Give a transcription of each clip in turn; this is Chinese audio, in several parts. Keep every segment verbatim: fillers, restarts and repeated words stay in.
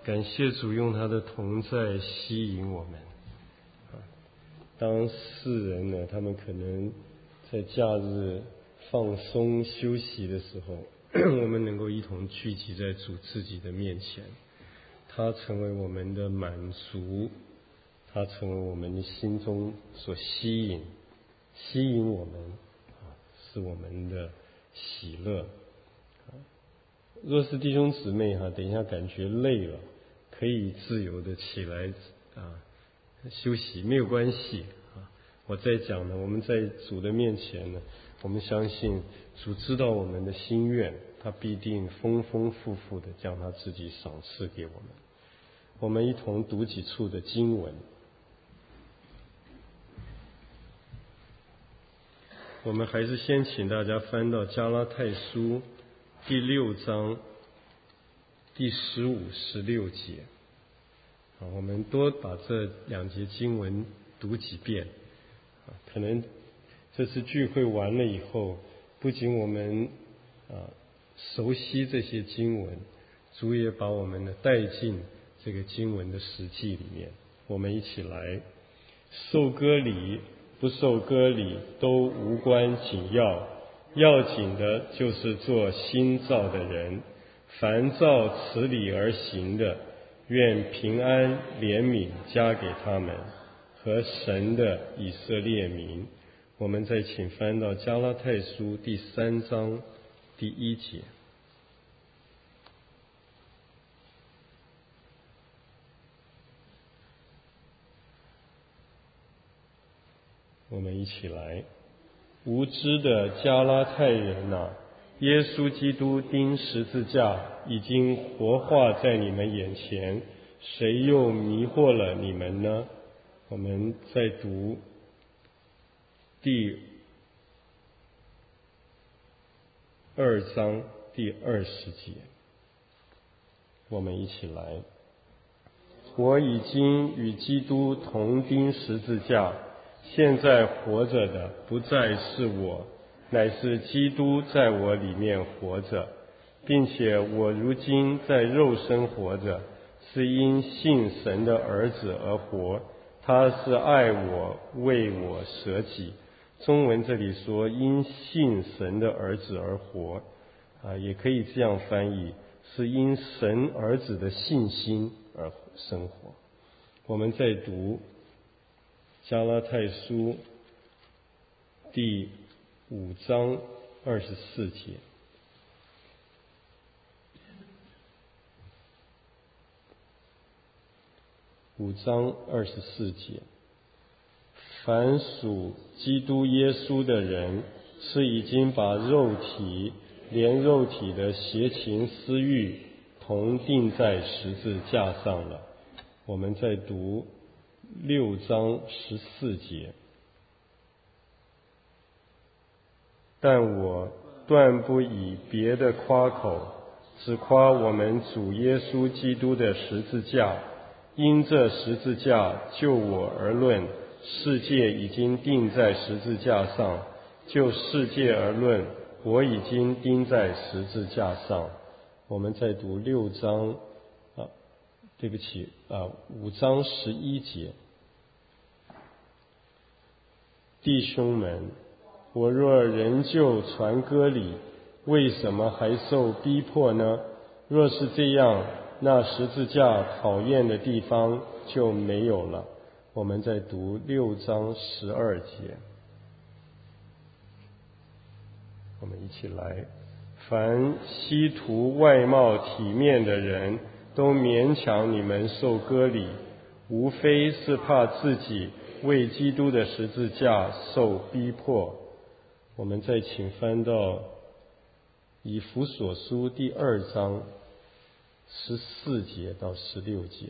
感谢主用他的同在吸引我们。当世人呢，他们可能在假日放松休息的时候，我们能够一同聚集在主自己的面前，他成为我们的满足，他成为我们心中所吸引吸引我们，是我们的喜乐。若是弟兄姊妹哈，等一下感觉累了，可以自由的起来啊休息，没有关系啊。我在讲呢，我们在主的面前呢，我们相信主知道我们的心愿，他必定丰丰富富的将他自己赏赐给我们。我们一同读几处的经文。我们还是先请大家翻到加拉太书第六章第十五、十六节。啊，我们多把这两节经文读几遍。啊，可能这次聚会完了以后，不仅我们啊熟悉这些经文，主也把我们呢带进这个经文的实际里面。我们一起来，受割礼不受割礼都无关紧要，要紧的就是做新造的人。凡照此理而行的，愿平安怜悯加给他们和神的以色列民。我们再请翻到加拉太书第三章第一节。我们一起来，无知的加拉太人啊，耶稣基督钉十字架已经活化在你们眼前，谁又迷惑了你们呢？我们再读第二章第二十节，我们一起来。我已经与基督同钉十字架，现在活着的不再是我，乃是基督在我里面活着，并且我如今在肉身活着，是因信神的儿子而活，他是爱我，为我舍己。中文这里说因信神的儿子而活，啊，也可以这样翻译，是因神儿子的信心而生活。我们再读加拉太书第五章二十四节。五章二十四节，凡属基督耶稣的人，是已经把肉体连肉体的邪情私欲同钉在十字架上了。我们再读六章十四节。但我断不以别的夸口，只夸我们主耶稣基督的十字架。因这十字架就我而论，世界已经钉在十字架上；就世界而论，我已经钉在十字架上。我们再读六章啊，对不起啊，五章十一节。弟兄们，我若仍旧传割礼，为什么还受逼迫呢？若是这样，那十字架考验的地方就没有了。我们再读六章十二节。我们一起来，凡希图外貌体面的人，都勉强你们受割礼，无非是怕自己为基督的十字架受逼迫。我们再请翻到以弗所书第二章十四节到十六节。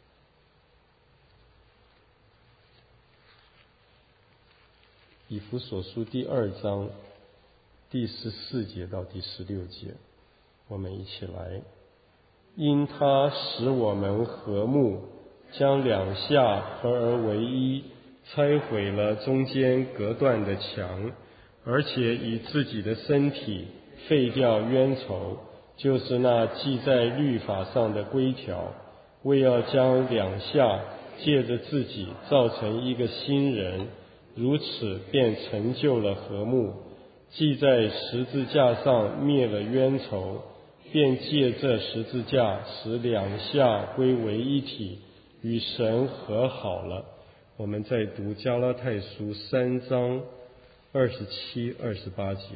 以弗所书第二章第十四节到第十六节，我们一起来。因他使我们和睦，将两下合而为一，拆毁了中间隔断的墙，而且以自己的身体废掉冤仇，就是那记在律法上的规条， 为要将两下借着自己造成一个新人，如此便成就了和睦，既在十字架上灭了冤仇，便借这十字架使两下归为一体，与神和好了。我们再读加拉太书三章二十七、二十八节。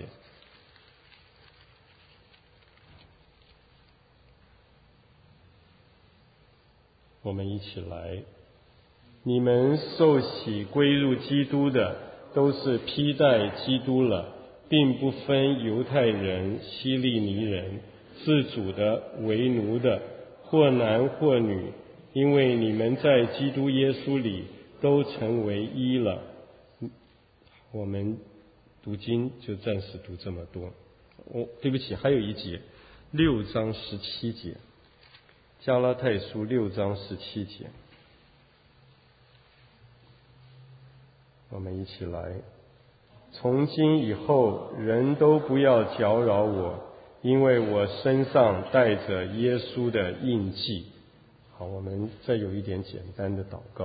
我们一起来，你们受洗归入基督的，都是披戴基督了，并不分犹太人、希利尼人，自主的、为奴的，或男或女，因为你们在基督耶稣里都成为一了。我们读经就暂时读这么多。哦，对不起，还有一节，六章十七节。加拉太书六章十七节，我们一起来。从今以后，人都不要搅扰我，因为我身上带着耶稣的印记。好，我们再有一点简单的祷告。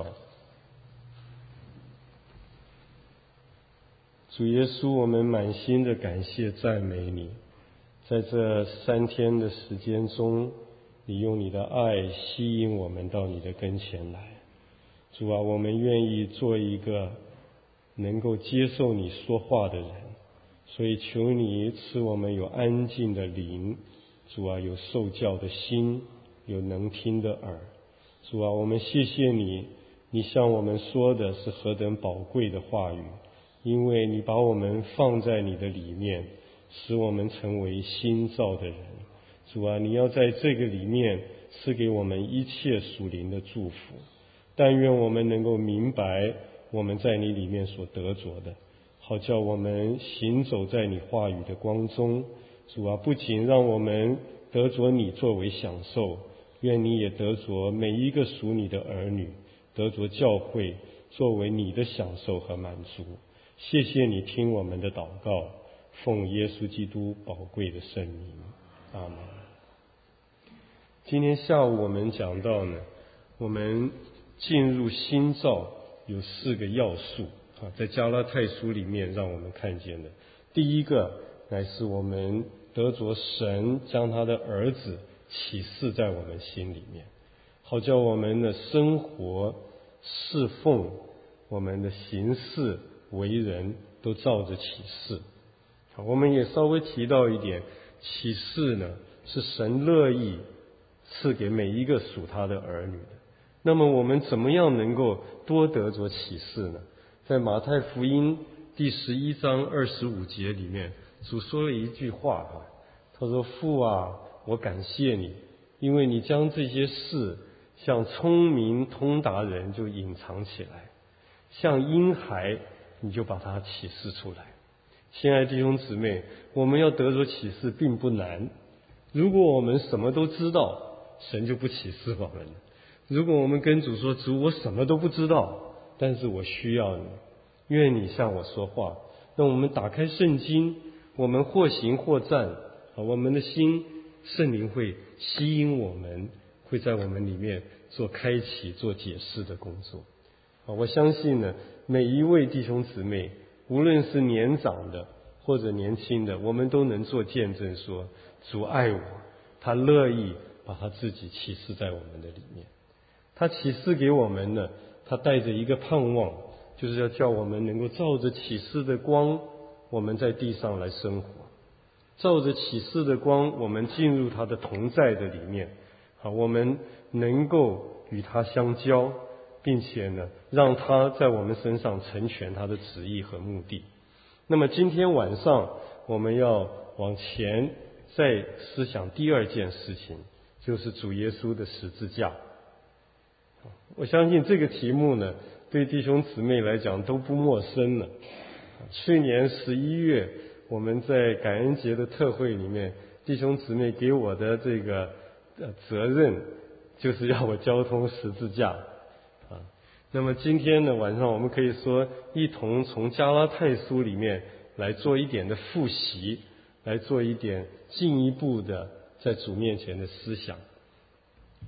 主耶稣，我们满心的感谢赞美你，在这三天的时间中，你用你的爱吸引我们到你的跟前来。主啊，我们愿意做一个能够接受你说话的人，所以求你赐我们有安静的灵，主啊，有受教的心，有能听的耳。主啊，我们谢谢你，你向我们说的是何等宝贵的话语，因为你把我们放在你的里面，使我们成为新造的人。主啊，你要在这个里面赐给我们一切属灵的祝福，但愿我们能够明白我们在你里面所得着的，好叫我们行走在你话语的光中。主啊，不仅让我们得着你作为享受，愿你也得着每一个属你的儿女，得着教会作为你的享受和满足。谢谢你听我们的祷告，奉耶稣基督宝贵的圣名，阿们。今天下午我们讲到呢，我们进入新造有四个要素啊，在加拉太书里面让我们看见的。第一个乃是我们得着神将他的儿子启示在我们心里面，好叫我们的生活、侍奉、我们的行事、为人都照着启示。我们也稍微提到一点，启示呢是神乐意赐给每一个属他的儿女的。那么我们怎么样能够多得着启示呢？在马太福音第十一章二十五节里面，主说了一句话啊，他说：父啊，我感谢你，因为你将这些事像聪明通达人就隐藏起来，像婴孩你就把它启示出来。亲爱的弟兄姊妹，我们要得着启示并不难，如果我们什么都知道，神就不启示我们了。如果我们跟主说，主，我什么都不知道，但是我需要你，愿你向我说话，那我们打开圣经，我们或行或站，我们的心圣灵会吸引我们，会在我们里面做开启、做解释的工作。我相信呢，每一位弟兄姊妹，无论是年长的或者年轻的，我们都能做见证说，主爱我，他乐意把他自己启示在我们的里面。他启示给我们呢，他带着一个盼望，就是要叫我们能够照着启示的光，我们在地上来生活，照着启示的光，我们进入他的同在的里面，好，我们能够与他相交，并且呢，让他在我们身上成全他的旨意和目的。那么今天晚上我们要往前再思想第二件事情，就是主耶稣的十字架。我相信这个题目呢，对弟兄姊妹来讲都不陌生了。去年十一月，我们在感恩节的特会里面，弟兄姊妹给我的这个呃责任，就是要我交通十字架啊。那么今天呢，晚上我们可以说一同从加拉太书里面来做一点的复习，来做一点进一步的在主面前的思想。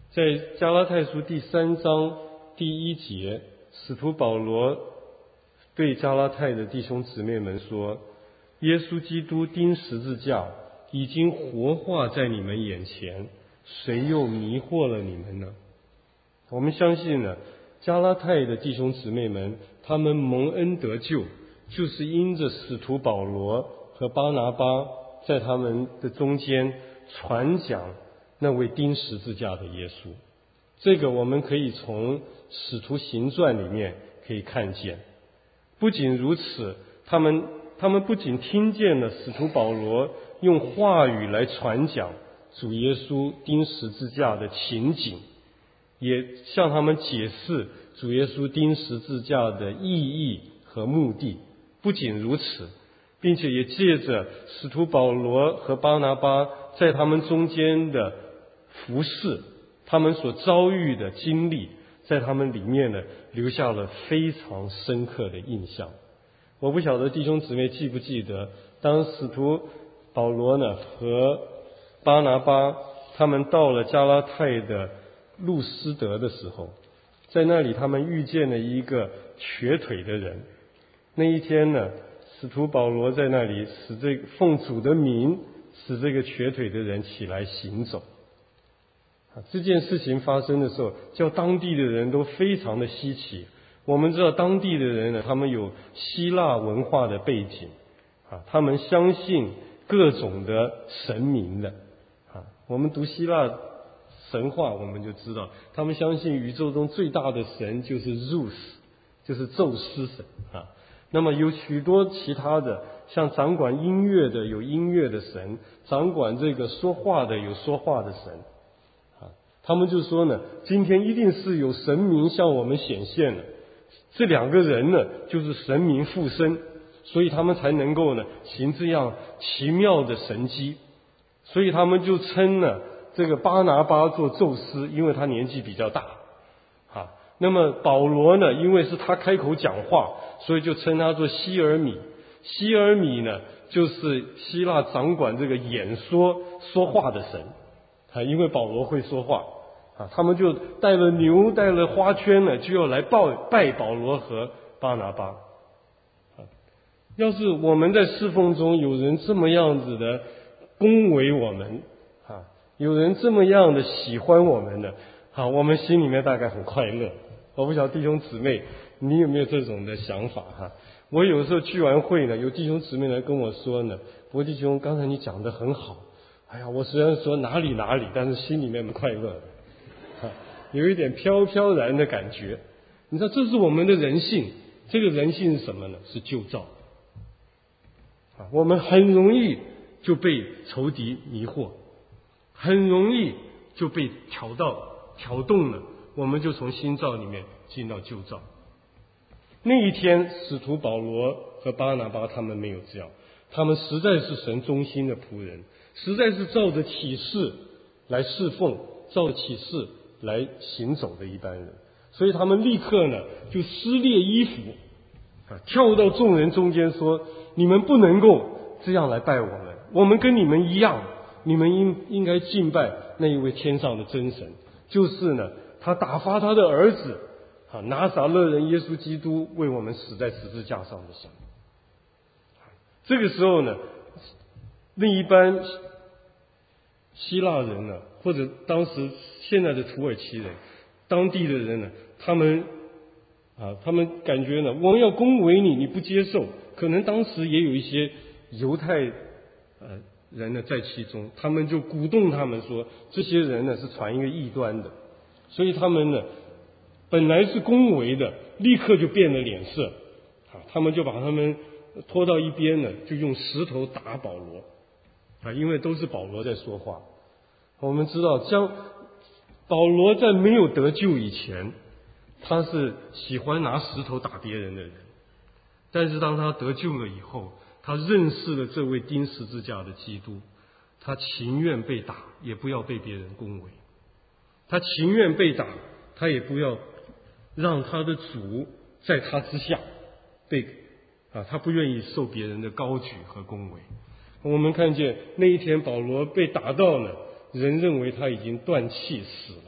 在加拉太书第三章第一节，使徒保罗对加拉太的弟兄姊妹们说，耶稣基督钉十字架已经活化在你们眼前，谁又迷惑了你们呢？我们相信呢，加拉太的弟兄姊妹们，他们蒙恩得救，就是因着使徒保罗和巴拿巴在他们的中间传讲那位钉十字架的耶稣。这个我们可以从使徒行传里面可以看见。不仅如此，他们他们不仅听见了使徒保罗用话语来传讲主耶稣钉十字架的情景，也向他们解释主耶稣钉十字架的意义和目的。不仅如此，并且也借着使徒保罗和巴拿巴在他们中间的服事，他们所遭遇的经历，在他们里面呢留下了非常深刻的印象。我不晓得弟兄姊妹记不记得，当使徒保罗呢和巴拿巴他们到了加拉太的路斯德的时候，在那里他们遇见了一个瘸腿的人。那一天呢，使徒保罗在那里使这个奉主的名使这个瘸腿的人起来行走。这件事情发生的时候，叫当地的人都非常的稀奇。我们知道当地的人呢，他们有希腊文化的背景啊，他们相信各种的神明的啊。我们读希腊神话，我们就知道他们相信宇宙中最大的神就是 Zeus， 就是宙斯神啊。那么有许多其他的，像掌管音乐的有音乐的神，掌管这个说话的有说话的神啊。他们就说呢，今天一定是有神明向我们显现了，这两个人呢就是神明附身，所以他们才能够呢行这样奇妙的神迹。所以他们就称呢这个巴拿巴做宙斯，因为他年纪比较大啊。那么保罗呢，因为是他开口讲话，所以就称他做希尔米。希尔米呢就是希腊掌管这个演说说话的神啊，因为保罗会说话啊，他们就带了牛带了花圈呢，就要来拜拜保罗和巴拿巴啊。要是我们在侍奉中有人这么样子的恭维我们啊，有人这么样的喜欢我们的啊，我们心里面大概很快乐。我不晓得弟兄姊妹你有没有这种的想法哈？我有时候聚完会呢，有弟兄姊妹来跟我说呢，伯弟兄刚才你讲得很好，哎呀，我虽然说哪里哪里，但是心里面很快乐的，有一点飘飘然的感觉。你知道这是我们的人性，这个人性是什么呢？是旧造啊，我们很容易就被仇敌迷惑，很容易就被挑到挑动了，我们就从新造里面进到旧造。那一天使徒保罗和巴拿巴他们没有这样，他们实在是神忠心的仆人，实在是照着启示来侍奉，照着启示来行走的一般人。所以他们立刻呢就撕裂衣服啊，跳到众人中间说，你们不能够这样来拜我们，我们跟你们一样，你们应应该敬拜那一位天上的真神，就是呢他打发他的儿子啊，拿撒勒人耶稣基督为我们死在十字架上的神。这个时候呢，那一般希腊人呢，或者当时现在的土耳其人，当地的人呢，他们啊，他们感觉呢，我们要恭维你，你不接受，可能当时也有一些犹太呃人呢在其中，他们就鼓动他们说，这些人呢是传一个异端的，所以他们呢本来是恭维的，立刻就变了脸色啊，他们就把他们拖到一边呢，就用石头打保罗啊，因为都是保罗在说话。我们知道，将保罗在没有得救以前，他是喜欢拿石头打别人的人，但是当他得救了以后，他认识了这位钉十字架的基督，他情愿被打，也不要被别人恭维，他情愿被打，他也不要让他的主在他之下被啊，他不愿意受别人的高举和恭维。我们看见那一天保罗被打到了，人认为他已经断气死了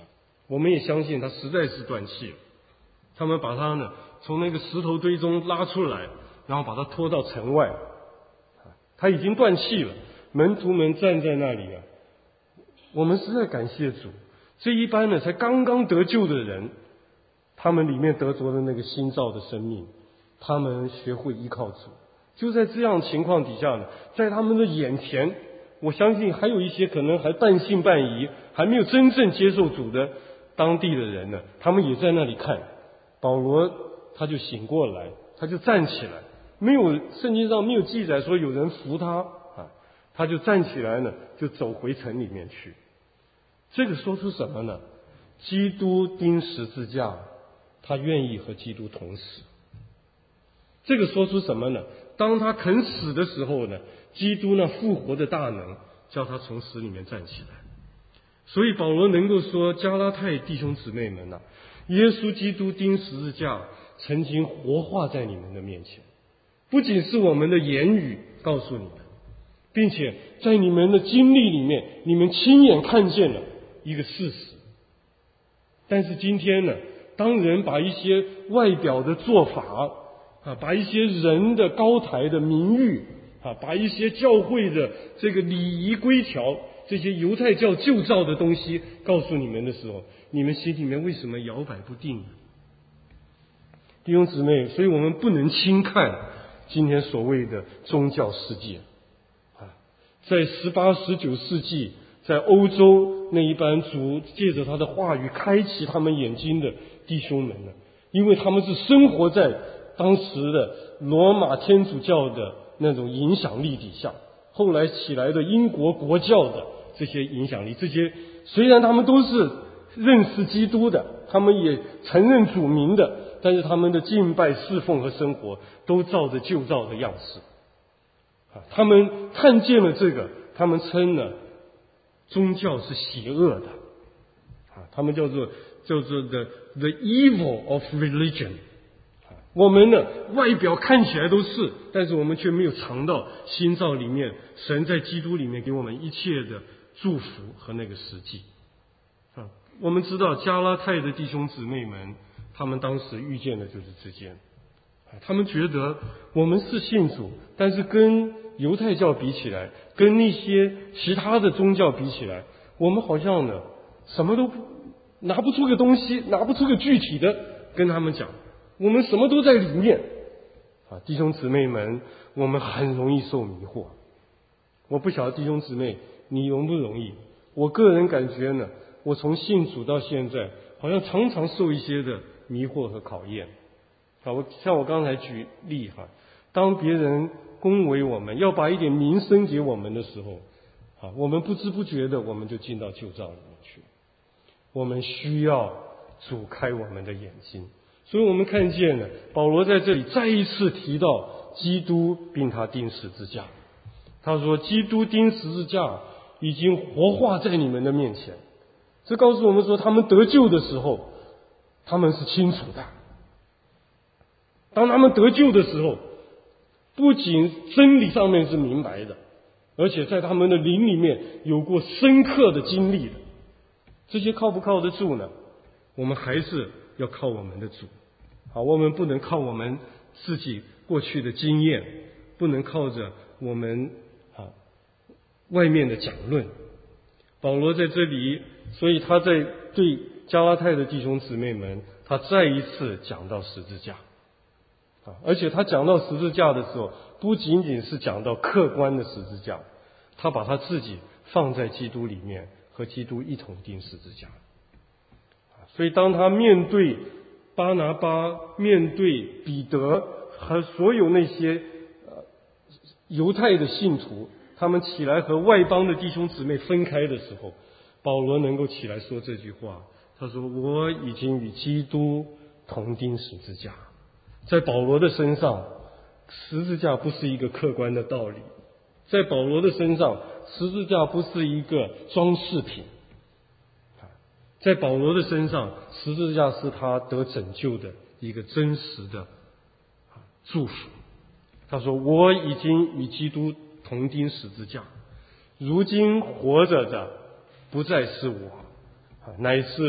我们也相信他实在是断气了。他们把他呢从那个石头堆中拉出来，然后把他拖到城外，他已经断气了。门徒们站在那里啊，我们实在感谢主，这一班呢才刚刚得救的人，他们里面得着的那个新造的生命，他们学会依靠主。就在这样情况底下呢，在他们的眼前，我相信还有一些可能还半信半疑，还没有真正接受主的当地的人呢，他们也在那里看。保罗他就醒过来，他就站起来，没有圣经上没有记载说有人扶他啊，他就站起来呢，就走回城里面去。这个说出什么呢？基督钉十字架，他愿意和基督同死。这个说出什么呢？当他肯死的时候呢，基督那复活的大能叫他从死里面站起来。所以保罗能够说，加拉太弟兄姊妹们啊，耶稣基督钉十字架曾经活化在你们的面前，不仅是我们的言语告诉你们，并且在你们的经历里面，你们亲眼看见了一个事实。但是今天呢，当人把一些外表的做法啊，把一些人的高台的名誉啊，把一些教会的这个礼仪规条，这些犹太教旧造的东西告诉你们的时候，你们心里面为什么摇摆不定呢？弟兄姊妹，所以我们不能轻看今天所谓的宗教世界啊，在十八、十九世纪，在欧洲那一班主借着他的话语开启他们眼睛的弟兄们呢，因为他们是生活在当时的罗马天主教的那种影响力底下，后来起来的英国国教的这些影响力，这些虽然他们都是认识基督的，他们也承认主名的，但是他们的敬拜侍奉和生活都照着旧造的样式啊，他们看见了这个，他们称呢宗教是邪恶的啊，他们叫做叫做 the the evil of religion。我们呢外表看起来都是，但是我们却没有尝到新造里面神在基督里面给我们一切的祝福和那个实际啊。我们知道加拉太的弟兄姊妹们，他们当时遇见的就是之间，他们觉得我们是信主，但是跟犹太教比起来，跟那些其他的宗教比起来，我们好像呢什么都不拿不出个东西，拿不出个具体的跟他们讲，我们什么都在里面啊。弟兄姊妹们，我们很容易受迷惑。我不晓得弟兄姊妹你容不容易，我个人感觉呢，我从信主到现在，好像常常受一些的迷惑和考验啊。我像我刚才举例哈，当别人恭维我们，要把一点名声给我们的时候啊，我们不知不觉的我们就进到旧造里面去。我们需要主开我们的眼睛。所以我们看见了保罗在这里再一次提到基督并他钉十字架。他说基督钉十字架已经活化在你们的面前。这告诉我们说，他们得救的时候他们是清楚的。当他们得救的时候，不仅真理上面是明白的，而且在他们的灵里面有过深刻的经历的。这些靠不靠得住呢？我们还是要靠我们的主。好，我们不能靠我们自己过去的经验，不能靠着我们啊外面的讲论。保罗在这里，所以他在对加拉太的弟兄姊妹们，他再一次讲到十字架啊，而且他讲到十字架的时候，不仅仅是讲到客观的十字架，他把他自己放在基督里面，和基督一同钉十字架。所以当他面对巴拿巴，面对彼得和所有那些呃犹太的信徒，他们起来和外邦的弟兄姊妹分开的时候，保罗能够起来说这句话，他说我已经与基督同钉十字架。在保罗的身上，十字架不是一个客观的道理，在保罗的身上，十字架不是一个装饰品，在保罗的身上，十字架是他得拯救的一个真实的祝福。他说我已经与基督同钉十字架，如今活着的不再是我，乃是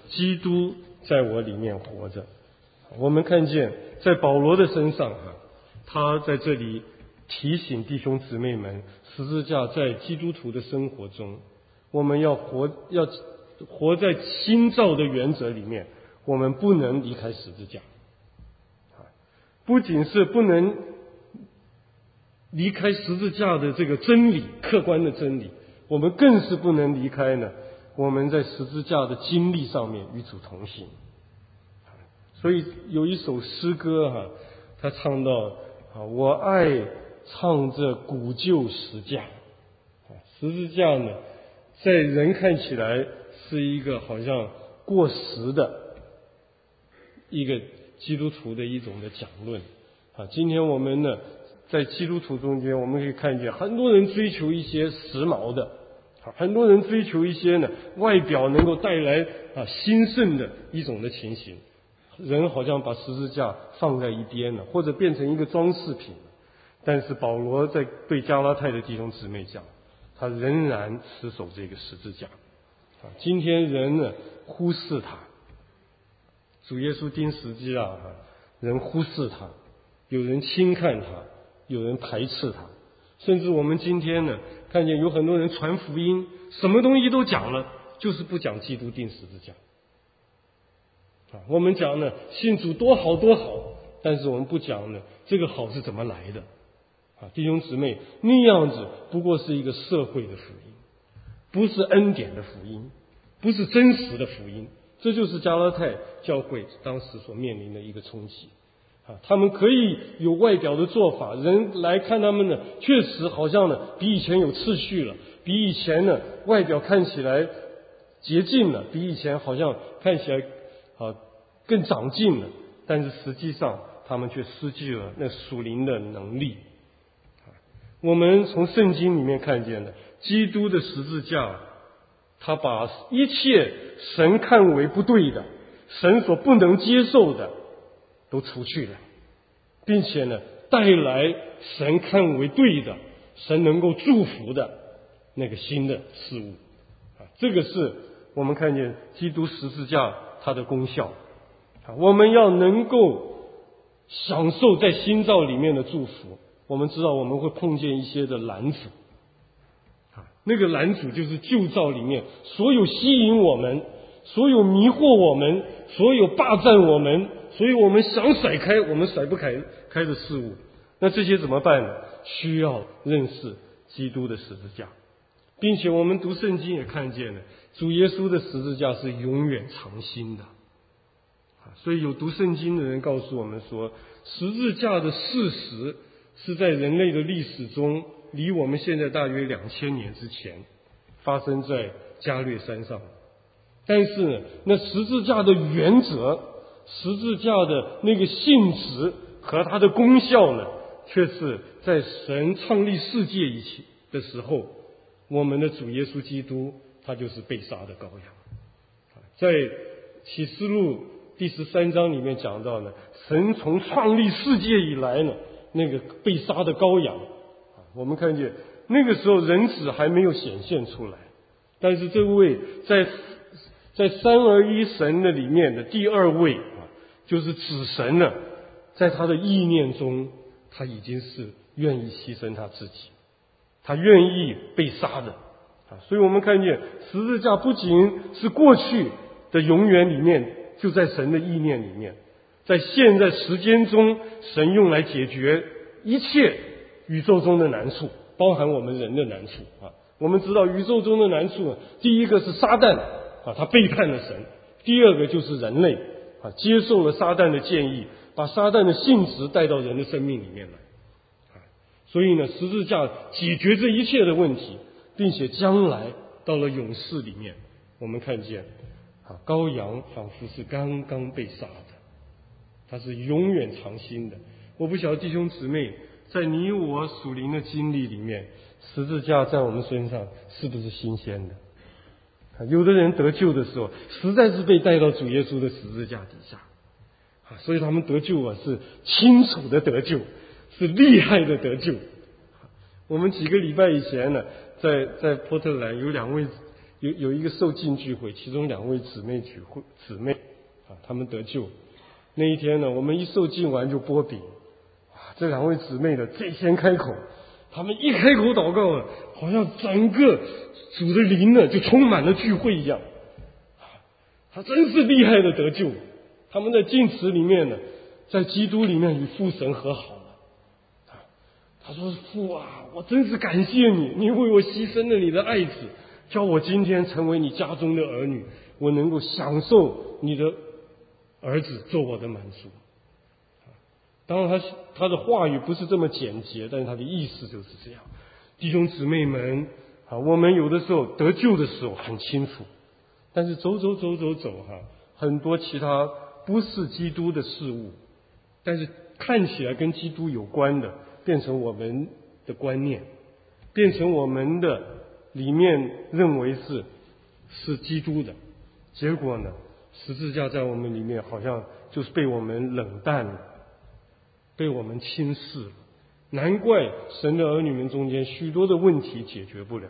基督在我里面活着。我们看见在保罗的身上啊，他在这里提醒弟兄姊妹们，十字架在基督徒的生活中，我们要活要活在新造的原则里面，我们不能离开十字架。不仅是不能离开十字架的这个真理，客观的真理，我们更是不能离开呢我们在十字架的经历上面与主同行。所以有一首诗歌哈、啊，他唱到啊，我爱唱着古旧十架。十字架呢，在人看起来是一个好像过时的一个基督徒的一种的讲论啊。今天我们呢，在基督徒中间，我们可以看见很多人追求一些时髦的，啊，很多人追求一些呢外表能够带来啊兴盛的一种的情形。人好像把十字架放在一边了，或者变成一个装饰品。但是保罗在对加拉太的弟兄姊妹讲，他仍然持守这个十字架。啊，今天人呢忽视他，主耶稣钉十字架，人忽视他，有人轻看他，有人排斥他，甚至我们今天呢看见有很多人传福音，什么东西都讲了，就是不讲基督钉十字架。我们讲呢信主多好多好，但是我们不讲呢这个好是怎么来的啊，弟兄姊妹，那样子不过是一个社会的福音，不是恩典的福音，不是真实的福音。这就是加拉太教会当时所面临的一个冲击啊，他们可以有外表的做法，人来看他们呢确实好像呢比以前有秩序了，比以前呢外表看起来洁净了，比以前好像看起来啊更长进了，但是实际上他们却失去了那属灵的能力。我们从圣经里面看见的基督的十字架，他把一切神看为不对的，神所不能接受的都除去了，并且呢带来神看为对的，神能够祝福的那个新的事物。这个是我们看见基督十字架它的功效。我们要能够享受在新造里面的祝福，我们知道我们会碰见一些的拦阻，那个拦阻就是旧造里面所有吸引我们，所有迷惑我们，所有霸占我们，所以我们想甩开我们甩不开开的事物。那这些怎么办呢？需要认识基督的十字架，并且我们读圣经也看见了主耶稣的十字架是永远长新的。所以有读圣经的人告诉我们说，十字架的事实是在人类的历史中，离我们现在大约两千年之前发生在加略山上。但是呢，那十字架的原则，十字架的那个性质和它的功效呢，却是在神创立世界以前的时候，我们的主耶稣基督他就是被杀的羔羊。在启示录第十三章里面讲到呢，神从创立世界以来呢，那个被杀的羔羊，我们看见那个时候人子还没有显现出来，但是这位在在三而一神的里面的第二位啊，就是子神呢，在他的意念中，他已经是愿意牺牲他自己，他愿意被杀的啊。所以我们看见十字架不仅是过去的永远里面，就在神的意念里面，在现在时间中，神用来解决一切宇宙中的难处，包含我们人的难处啊。我们知道宇宙中的难处，第一个是撒旦啊，他背叛了神；第二个就是人类啊，接受了撒旦的建议，把撒旦的性质带到人的生命里面来啊。所以呢，十字架解决这一切的问题，并且将来到了永世里面，我们看见啊，羔羊仿佛是刚刚被杀的，它是永远长新的。我不晓得弟兄姊妹，在你我属灵的经历里面，十字架在我们身上是不是新鲜的？有的人得救的时候，实在是被带到主耶稣的十字架底下，所以他们得救啊是清楚的得救，是厉害的得救。我们几个礼拜以前呢，在在波特兰有两位有有一个受浸聚会，其中两位姊妹聚会姊妹啊，他们得救。那一天呢，我们一受浸完就剥饼，啊，这两位姊妹呢最先开口，他们一开口祷告了，好像整个主的灵呢就充满了聚会一样。他真是厉害的得救，他们在浸池里面呢，在基督里面与父神和好了。他说：父啊，我真是感谢你，你为我牺牲了你的爱子，叫我今天成为你家中的儿女，我能够享受你的儿子做我的满足。当然他他的话语不是这么简洁，但是他的意思就是这样。弟兄姊妹们啊，我们有的时候得救的时候很清楚，但是走走走走走哈，很多其他不是基督的事物，但是看起来跟基督有关的，变成我们的观念，变成我们的里面认为是是基督的，结果呢，十字架在我们里面好像就是被我们冷淡了，被我们轻视了。难怪神的儿女们中间许多的问题解决不了，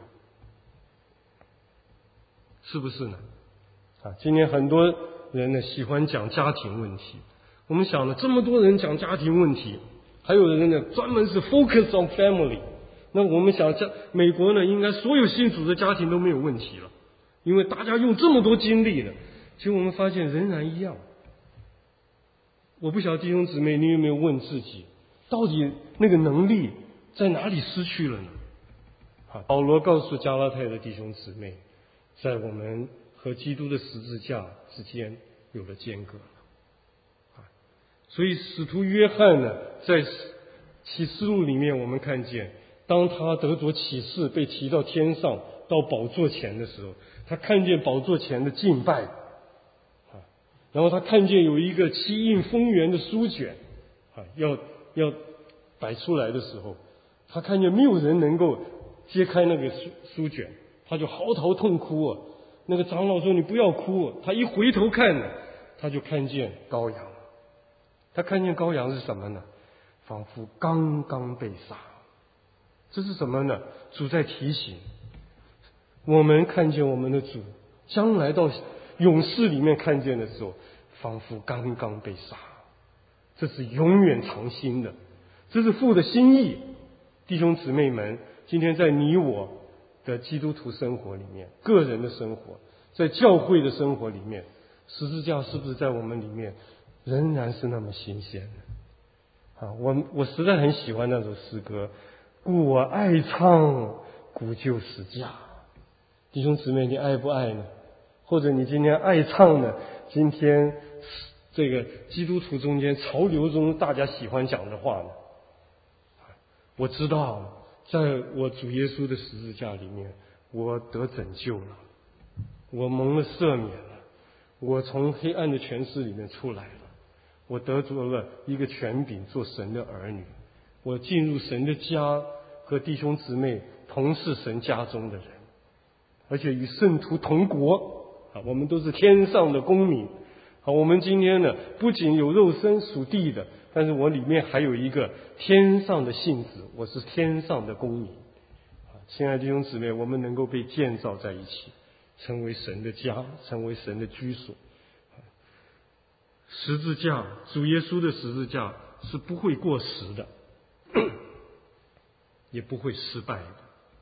是不是呢？啊，今天很多人呢喜欢讲家庭问题，我们想了这么多人讲家庭问题，还有人呢专门是 focus on family， 那我们想，在美国呢应该所有信主的家庭都没有问题了，因为大家用这么多精力了，其实我们发现仍然一样。我不晓得弟兄姊妹你有没有问自己，到底那个能力在哪里失去了呢？啊，保罗告诉加拉太的弟兄姊妹，在我们和基督的十字架之间有了间隔了。啊，所以使徒约翰呢，在启示录里面我们看见，当他得着启示被提到天上到宝座前的时候，他看见宝座前的敬拜，啊，然后他看见有一个七印封圆的书卷，啊，要要摆出来的时候，他看见没有人能够揭开那个书书卷，他就嚎啕痛哭啊。那个长老说：“你不要哭啊。”他一回头看呢，他就看见羔羊。他看见羔羊是什么呢？仿佛刚刚被杀。这是什么呢？主在提醒我们，看见我们的主将来到勇士里面看见的时候，仿佛刚刚被杀。这是永远长新的，这是父的心意。弟兄姊妹们，今天在你我的基督徒生活里面，个人的生活，在教会的生活里面，十字架是不是在我们里面仍然是那么新鲜的？啊，我我实在很喜欢那首诗歌，故我爱唱古旧十架。弟兄姊妹，你爱不爱呢？或者你今天爱唱呢？今天这个基督徒中间潮流中大家喜欢讲的话呢？我知道，在我主耶稣的十字架里面，我得拯救了，我蒙了赦免了，我从黑暗的权势里面出来了，我得着了一个权柄，做神的儿女，我进入神的家，和弟兄姊妹同是神家中的人，而且与圣徒同国啊，我们都是天上的公民。好，我们今天呢，不仅有肉身属地的，但是我里面还有一个天上的性质，我是天上的公民。亲爱的弟兄姊妹，我们能够被建造在一起，成为神的家，成为神的居所。十字架，主耶稣的十字架是不会过时的，也不会失败的。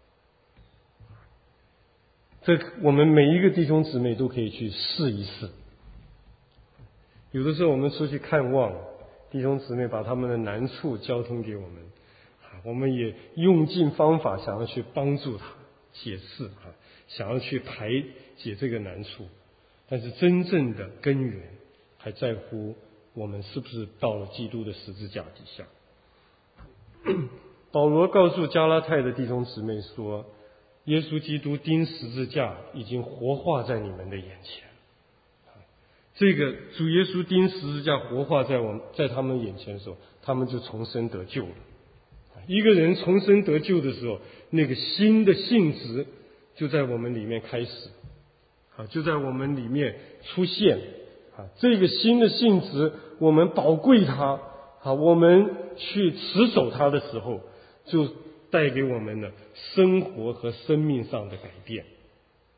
这我们每一个弟兄姊妹都可以去试一试。有的时候我们出去看望弟兄姊妹，把他们的难处交通给我们，我们也用尽方法想要去帮助他解释啊，想要去排解这个难处，但是真正的根源还在乎我们是不是到了基督的十字架底下。保罗告诉加拉太的弟兄姊妹说，耶稣基督钉十字架已经活化在你们的眼前。这个主耶稣钉十字架活化在我们在他们眼前的时候，他们就重生得救了。一个人重生得救的时候，那个新的性质就在我们里面开始，啊，就在我们里面出现。啊，这个新的性质，我们宝贵它，啊，我们去持守它的时候，就带给我们的生活和生命上的改变。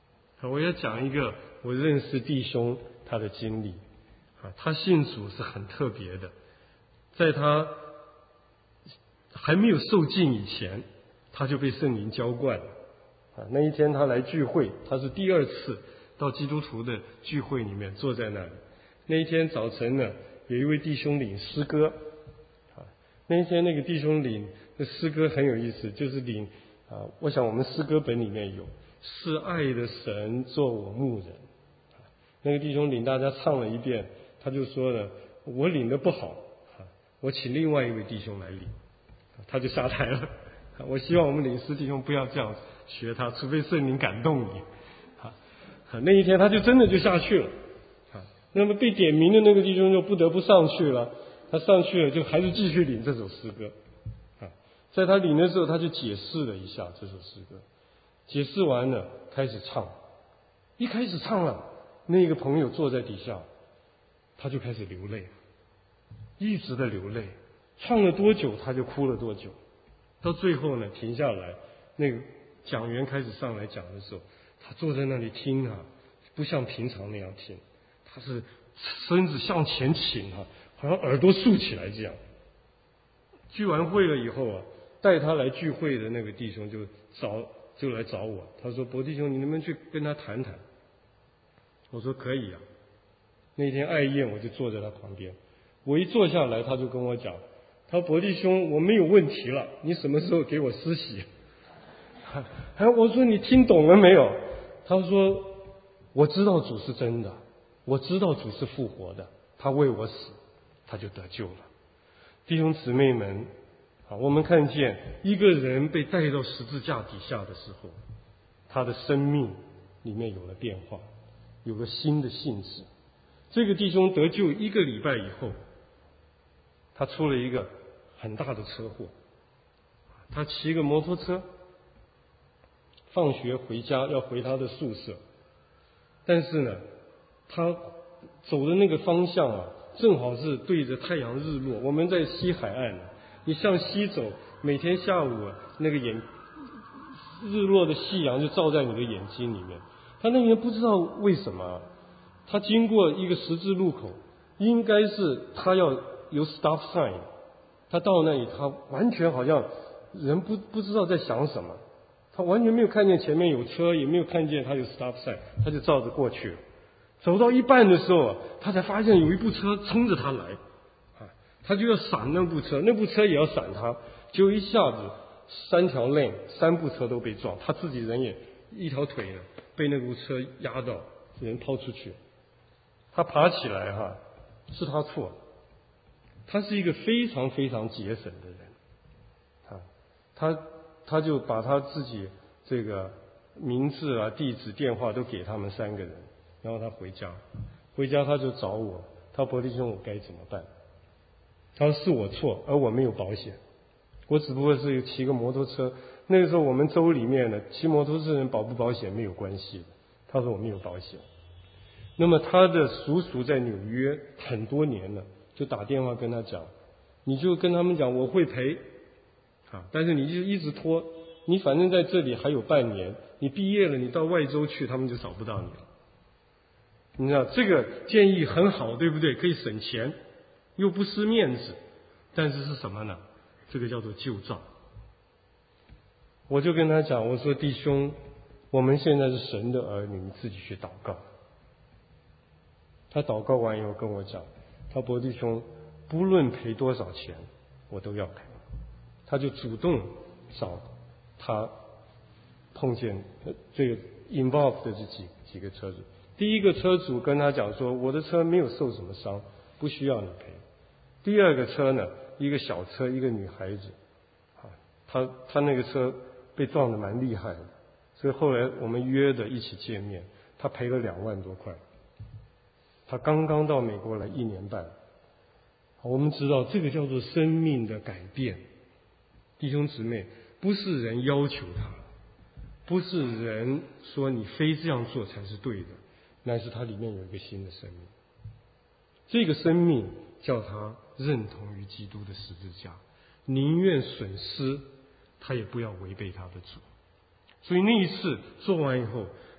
我要讲一个我认识弟兄他的经历啊，他信主是很特别的，在他还没有受浸以前，他就被圣灵浇灌了啊。那一天他来聚会，他是第二次到基督徒的聚会里面坐在那里。那一天早晨呢，有一位弟兄领诗歌啊。那一天那个弟兄领的诗歌很有意思，就是领啊，我想我们诗歌本里面有是爱的神做我牧人。那个弟兄领大家唱了一遍，他就说了，我领的不好，我请另外一位弟兄来领，他就下台了。我希望我们领诗弟兄不要这样学他，除非圣灵感动你。那一天他就真的就下去了。那么被点名的那个弟兄就不得不上去了，他上去了就还是继续领这首诗歌。在他领的时候，他就解释了一下这首诗歌，解释完了开始唱。一开始唱了，那个朋友坐在底下，他就开始流泪，一直的流泪，唱了多久他就哭了多久。到最后呢，停下来，那个讲员开始上来讲的时候，他坐在那里听啊，不像平常那样听，他是身子向前倾啊，好像耳朵竖起来这样。聚完会了以后啊，带他来聚会的那个弟兄就找就来找我，他说：“伯弟兄，你能不能去跟他谈谈？”我说：“可以啊。”那天爱宴我就坐在他旁边，我一坐下来，他就跟我讲，他说：“伯弟兄，我没有问题了，你什么时候给我施洗？”哎，我说：“你听懂了没有？”他说：“我知道主是真的，我知道主是复活的，他为我死，他就得救了。”弟兄姊妹们，啊，我们看见一个人被带到十字架底下的时候，他的生命里面有了变化，有了新的性质。这个弟兄得救一个礼拜以后，他出了一个很大的车祸。他骑个摩托车，放学回家要回他的宿舍，但是呢，他走的那个方向啊，正好是对着太阳日落。我们在西海岸，你向西走，每天下午啊，那个眼日落的夕阳就照在你的眼睛里面。他那天不知道为什么，他经过一个十字路口，应该是他要有 stop sign， 他到那里他完全好像人不不知道在想什么，他完全没有看见前面有车，也没有看见他有 stop sign， 他就照着过去了。走到一半的时候啊，他才发现有一部车冲着他来，啊，他就要闪那部车，那部车也要闪他，就一下子三条 lane， 三部车都被撞，他自己人也一条腿呢被那部车压到，人抛出去。他爬起来哈，是他错，他是一个非常非常节省的人，啊，他他就把他自己这个名字啊、地址、电话都给他们三个人。然后他回家，回家他就找我，他说：“伯弟兄，我该怎么办？”他说：“是我错，而我没有保险，我只不过是骑个摩托车。那个时候我们州里面呢，骑摩托车的人保不保险没有关系的。”他说：“我没有保险。”那么他的叔叔在纽约很多年了，就打电话跟他讲：“你就跟他们讲我会赔，啊，但是你就一直拖，你反正在这里还有半年，你毕业了，你到外州去，他们就找不到你了。”你知道这个建议很好，对不对？可以省钱，又不失面子，但是是什么呢？这个叫做旧账。我就跟他讲，我说：“弟兄，我们现在是神的儿女，你自己去祷告。”他祷告完以后跟我讲，他伯弟兄，不论赔多少钱，我都要赔。他就主动找他碰见这个 involved 的这几几个车主。第一个车主跟他讲说：“我的车没有受什么伤，不需要你赔。”第二个车呢，一个小车，一个女孩子，啊，他他那个车被撞得蛮厉害的，所以后来我们约的一起见面，他赔了两万多块。他刚刚到美国来一年半，我们知道这个叫做生命的改变。弟兄姊妹，不是人要求他，不是人说你非这样做才是对的，乃是他里面有一个新的生命。这个生命叫他认同于基督的十字架，宁愿损失，他也不要违背他的主。所以那一次做完以后，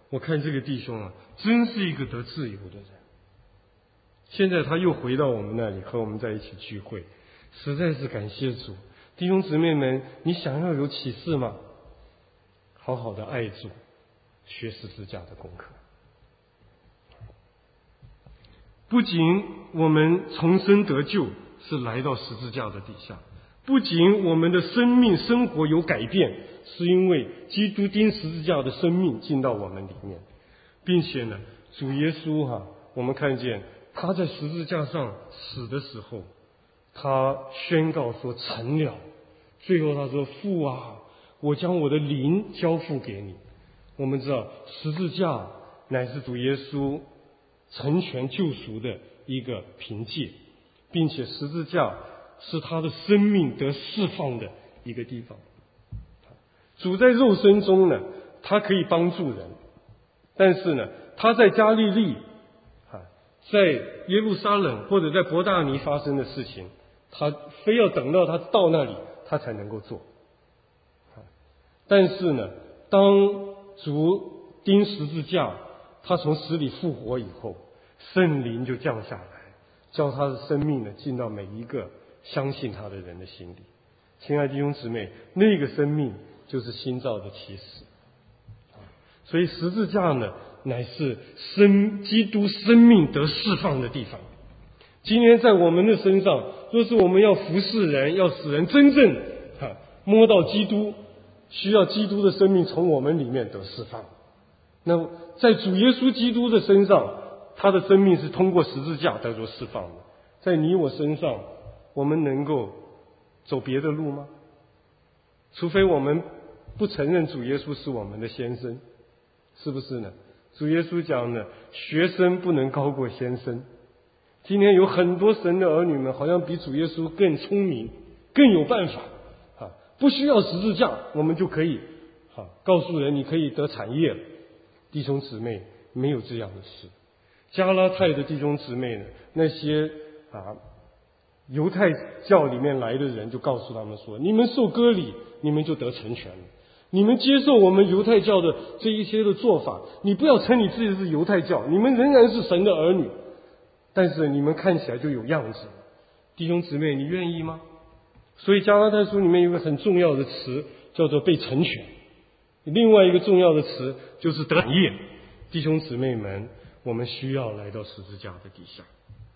我看这个弟兄啊，真是一个得自由的人。现在他又回到我们那里，和我们在一起聚会，实在是感谢主。弟兄姊妹们，你想要有启示吗？好好的爱主，学十字架的功课。不仅我们重生得救是来到十字架的底下，不仅我们的生命生活有改变，是因为基督钉十字架的生命进到我们里面，并且呢，主耶稣哈、啊，我们看见他在十字架上死的时候，他宣告说成了。最后他说，父啊，我将我的灵交付给你。我们知道十字架乃是主耶稣成全救赎的一个凭借，并且十字架是他的生命得释放的一个地方。主在肉身中呢，他可以帮助人，但是呢，他在加利利在耶路撒冷或者在伯大尼发生的事情，他非要等到他到那里他才能够做。但是呢，当主钉十字架，他从死里复活以后，圣灵就降下来，叫他的生命呢进到每一个相信他的人的心里。亲爱的弟兄姊妹，那个生命就是新造的启示。所以十字架呢，乃是生基督生命得释放的地方。今天在我们的身上，若是我们要服侍人，要使人真正啊摸到基督，需要基督的生命从我们里面得释放。那么在主耶稣基督的身上，他的生命是通过十字架得着释放的。在你我身上，我们能够走别的路吗？除非我们不承认主耶稣是我们的先生，是不是呢？主耶稣讲呢，学生不能高过先生。今天有很多神的儿女们好像比主耶稣更聪明，更有办法啊！不需要十字架，我们就可以啊告诉人你可以得产业了。弟兄姊妹，没有这样的事。加拉太的弟兄姊妹呢，那些啊犹太教里面来的人就告诉他们说，你们受割礼，你们就得成全了。你们接受我们犹太教的这一些的做法，你不要称你自己是犹太教，你们仍然是神的儿女，但是你们看起来就有样子。弟兄姊妹，你愿意吗？所以加拉太书里面有一个很重要的词叫做被成全，另外一个重要的词就是得产业。弟兄姊妹们，我们需要来到十字架的底下。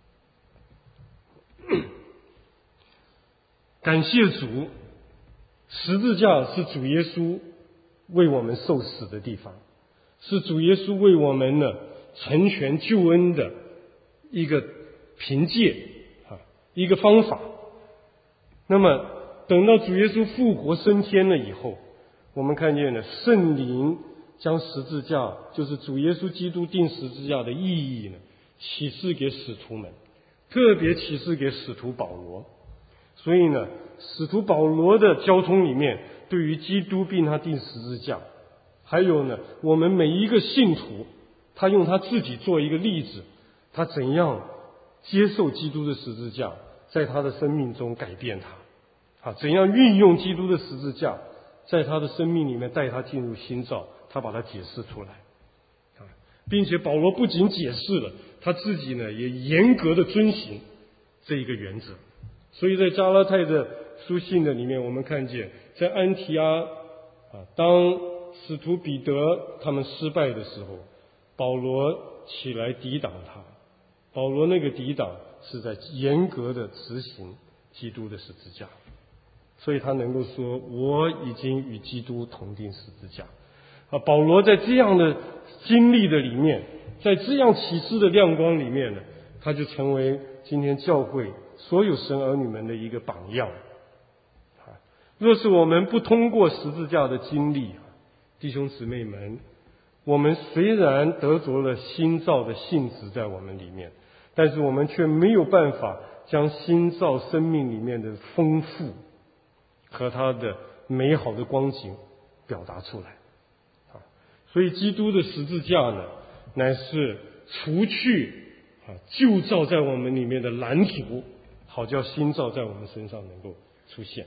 感谢主，十字架是主耶稣为我们受死的地方，是主耶稣为我们呢成全救恩的一个凭借啊，一个方法。那么等到主耶稣复活升天了以后，我们看见了圣灵将十字架，就是主耶稣基督钉十字架的意义呢，启示给使徒们，特别启示给使徒保罗。所以呢，使徒保罗的交通里面，对于基督并他钉十字架，还有呢，我们每一个信徒，他用他自己做一个例子，他怎样接受基督的十字架，在他的生命中改变他，啊，怎样运用基督的十字架，在他的生命里面带他进入新造，他把它解释出来，啊，并且保罗不仅解释了，他自己呢也严格的遵行这一个原则。所以在加拉太的书信的里面，我们看见在安提阿啊，当使徒彼得他们失败的时候，保罗起来抵挡他。保罗那个抵挡是在严格的执行基督的十字架，所以他能够说我已经与基督同钉十字架。啊，保罗在这样的经历的里面，在这样启示的亮光里面呢，他就成为今天教会所有神儿女们的一个榜样。若是我们不通过十字架的经历，弟兄姊妹们，我们虽然得着了新造的性质在我们里面，但是我们却没有办法将新造生命里面的丰富和它的美好的光景表达出来。所以基督的十字架呢，乃是除去啊旧造在我们里面的拦阻，好叫新造在我们身上能够出现。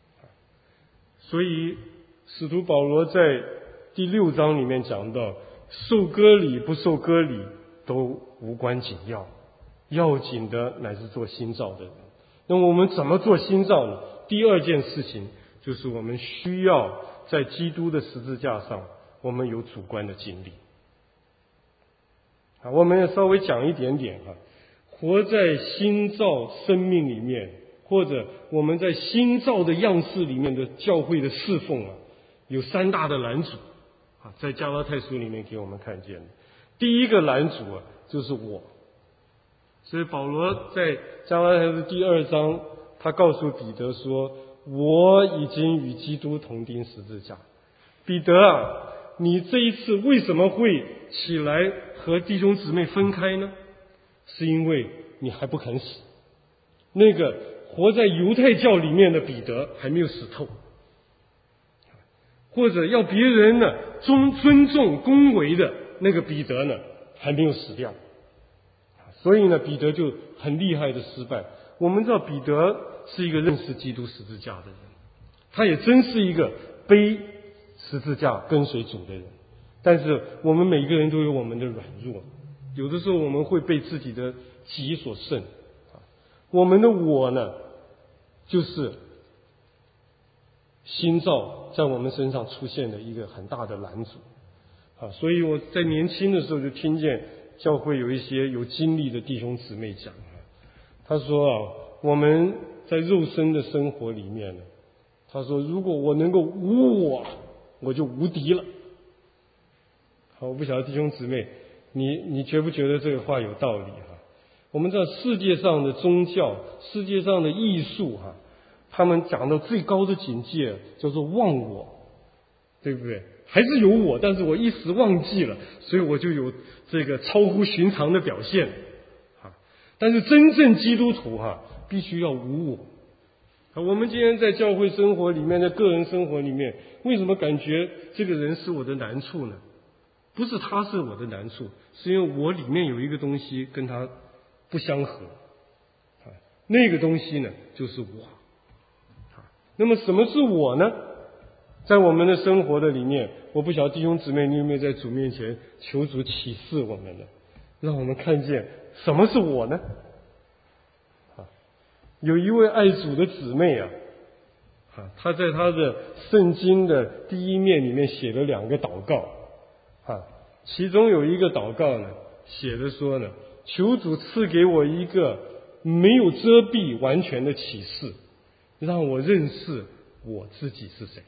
所以使徒保罗在第六章里面讲到， 受割礼不受割礼都无关紧要，要紧的乃是做新造的人。那么我们怎么做新造呢？第二件事情就是我们需要在基督的十字架上，我们有主观的经历。啊，我们也稍微讲一点点哈，活在新造生命里面，或者我们在新造的样式里面的教会的侍奉啊，有三大的拦阻啊，在加拉太书里面给我们看见的。第一个拦阻啊，就是我。所以保罗在加拉太书第二章，他告诉彼得说：“我已经与基督同钉十字架。”彼得啊，你这一次为什么会起来和弟兄姊妹分开呢？是因为你还不肯死。那个活在犹太教里面的彼得还没有死透，或者要别人呢尊尊重恭维的那个彼得呢还没有死掉。所以呢，彼得就很厉害的失败。我们知道彼得是一个认识基督十字架的人，他也真是一个背十字架跟随主的人。但是我们每个人都有我们的软弱，有的时候我们会被自己的己所胜。我们的我呢，就是新造在我们身上出现的一个很大的拦阻啊。所以我在年轻的时候就听见教会有一些有经历的弟兄姊妹讲啊，他说啊，我们在肉身的生活里面呢，他说如果我能够无我，我就无敌了。好，我不晓得弟兄姊妹，你你觉不觉得这个话有道理哈？我们知道世界上的宗教、世界上的艺术哈，他们讲到最高的境界叫做忘我，对不对？还是有我，但是我一时忘记了，所以我就有这个超乎寻常的表现啊。但是真正基督徒哈，必须要无我。啊，我们今天在教会生活里面，在个人生活里面，为什么感觉这个人是我的难处呢？不是他是我的难处，是因为我里面有一个东西跟他不相合啊，那个东西呢就是我啊。那么什么是我呢？在我们的生活的里面，我不晓得弟兄姊妹你有没有在主面前求主启示我们呢，让我们看见什么是我呢？啊，有一位爱主的姊妹啊，啊，她在她的圣经的第一面里面写了两个祷告啊，其中有一个祷告呢，写的说呢，求主赐给我一个没有遮蔽完全的启示，让我认识我自己是谁。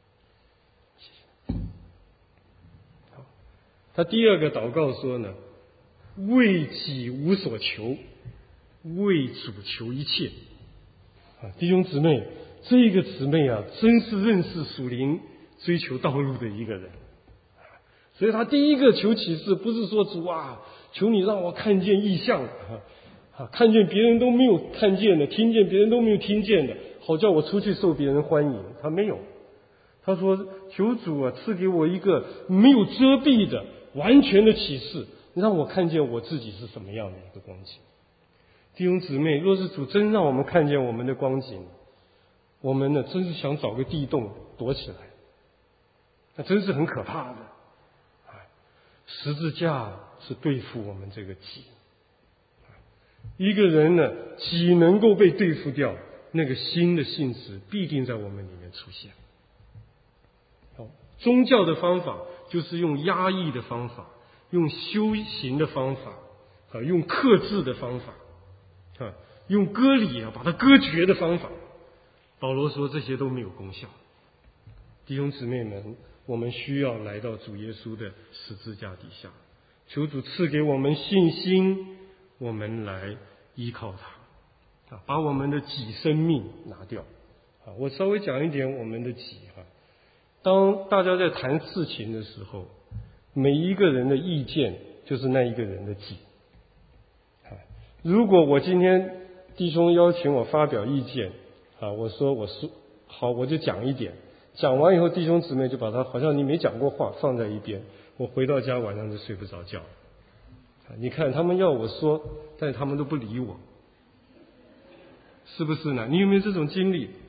好，他第二个祷告说呢，为己无所求，为主求一切。啊，弟兄姊妹，这个姊妹啊，真是认识属灵追求道路的一个人。所以他第一个求启示，不是说主啊，求你让我看见异象啊，啊，看见别人都没有看见的，听见别人都没有听见的，好叫我出去受别人欢迎。他没有，他说求主啊，赐给我一个没有遮蔽的完全的启示，让我看见我自己是什么样的一个光景。弟兄姊妹，若是主真让我们看见我们的光景，我们呢真是想找个地洞躲起来，那真是很可怕的。十字架是对付我们这个己，一个人呢己能够被对付掉，那个新的性质必定在我们里面出现。好，宗教的方法就是用压抑的方法，用修行的方法啊，用克制的方法啊，用割礼啊把它割绝的方法。保罗说这些都没有功效。弟兄姊妹们，我们需要来到主耶稣的十字架底下，求主赐给我们信心，我们来依靠他啊，把我们的己生命拿掉啊。我稍微讲一点我们的己哈。当大家在谈事情的时候，每一个人的意见就是那一个人的己啊。如果我今天弟兄邀请我发表意见啊，我说我说好，我就讲一点。讲完以后，弟兄姊妹就把他好像你没讲过话放在一边，我回到家晚上就睡不着觉。你看他们要我说，但是他们都不理我，是不是呢？你有没有这种经历？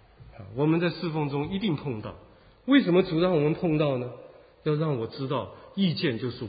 我们在侍奉中一定碰到。为什么主让我们碰到呢？要让我知道意见就是我，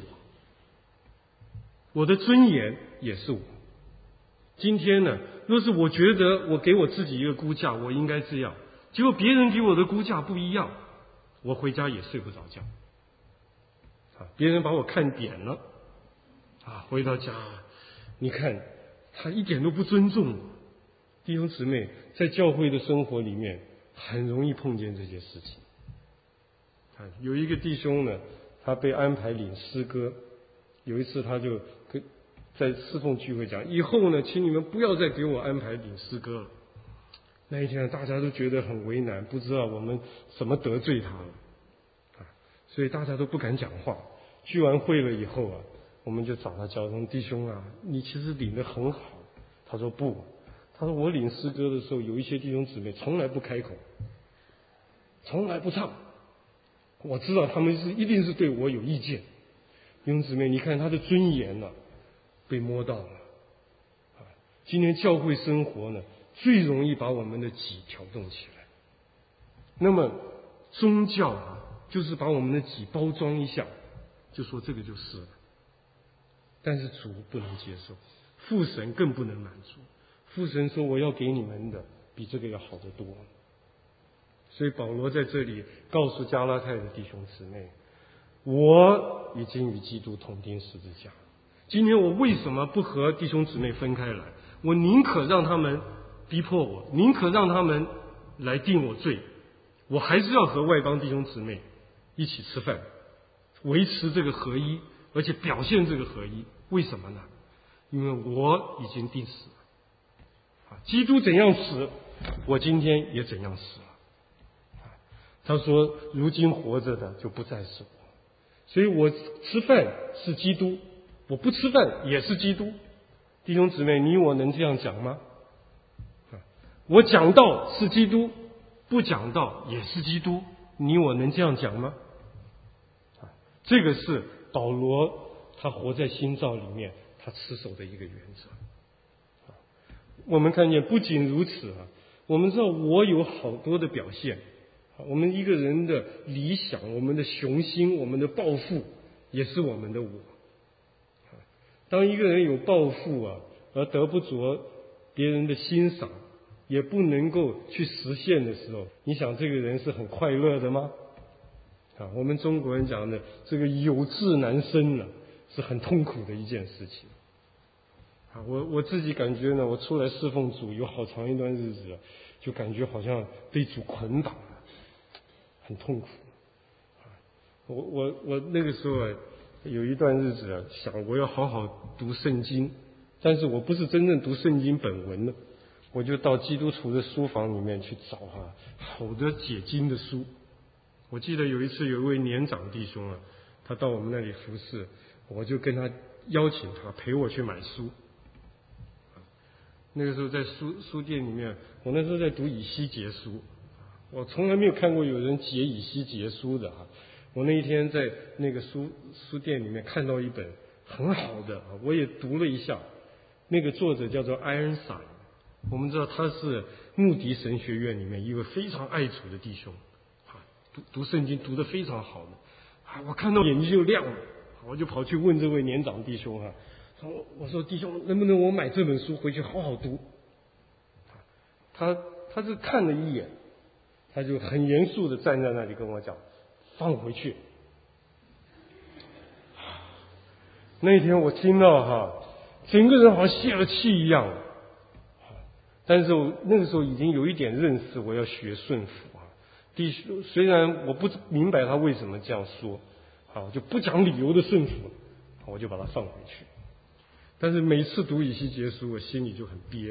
我的尊严也是我。今天呢，若是我觉得我给我自己一个估价，我应该这样，结果别人给我的估价不一样，我回家也睡不着觉。啊，别人把我看扁了，啊，回到家，你看他一点都不尊重我。弟兄姊妹，在教会的生活里面，很容易碰见这些事情。啊，有一个弟兄呢，他被安排领诗歌，有一次他就跟在侍奉聚会讲，以后呢，请你们不要再给我安排领诗歌了。那一天大家都觉得很为难，不知道我们怎么得罪他了，啊，所以大家都不敢讲话。聚完会了以后啊，我们就找他交通弟兄啊，你其实领得很好。他说不，他说我领诗歌的时候，有一些弟兄姊妹从来不开口，从来不唱。我知道他们是一定是对我有意见。弟兄姊妹，你看他的尊严呢、啊，被摸到了。啊，今天教会生活呢，最容易把我们的己挑动起来。那么宗教啊，就是把我们的己包装一下，就说这个就是了。但是主不能接受，父神更不能满足。父神说我要给你们的比这个要好得多。所以保罗在这里告诉加拉太的弟兄姊妹，我已经与基督同钉十字架。今天我为什么不和弟兄姊妹分开来？我宁可让他们逼迫我，宁可让他们来定我罪，我还是要和外邦弟兄姊妹一起吃饭，维持这个合一，而且表现这个合一。为什么呢？因为我已经定死了。基督怎样死，我今天也怎样死了。他说如今活着的就不再是我，所以我吃饭是基督，我不吃饭也是基督。弟兄姊妹，你我能这样讲吗？我讲道是基督，不讲道也是基督，你我能这样讲吗？这个是保罗他活在新造里面他持守的一个原则。我们看见不仅如此啊，我们知道我有好多的表现。我们一个人的理想，我们的雄心，我们的抱负，也是我们的我。当一个人有抱负啊，而得不着别人的欣赏，也不能够去实现的时候，你想这个人是很快乐的吗？啊，我们中国人讲的这个有志难伸呢，是很痛苦的一件事情。啊，我我自己感觉呢，我出来侍奉主有好长一段日子，就感觉好像被主捆绑了。很痛苦。我我我那个时候啊，有一段日子啊，想我要好好读圣经，但是我不是真正读圣经本文的，我就到基督徒的书房里面去找哈、啊、好的解经的书。我记得有一次有一位年长弟兄啊，他到我们那里服侍，我就跟他邀请他陪我去买书。那个时候在书书店里面，我那时候在读以西结书。我从来没有看过有人解以西结书的啊！我那一天在那个书书店里面看到一本很好的，我也读了一下。那个作者叫做艾恩萨，我们知道他是穆迪神学院里面一位非常爱主的弟兄，啊，读读圣经读得非常好的，啊，我看到眼睛就亮了，我就跑去问这位年长弟兄哈，说我说弟兄能不能我买这本书回去好好读？他他是看了一眼。他就很严肃的站在那里跟我讲，放回去。那天我听到哈，整个人好像泄了气一样。但是我那个时候已经有一点认识，我要学顺服啊。弟兄，虽然我不明白他为什么这样说，好，就不讲理由的顺服，我就把它放回去。但是每次读以西结书，我心里就很憋。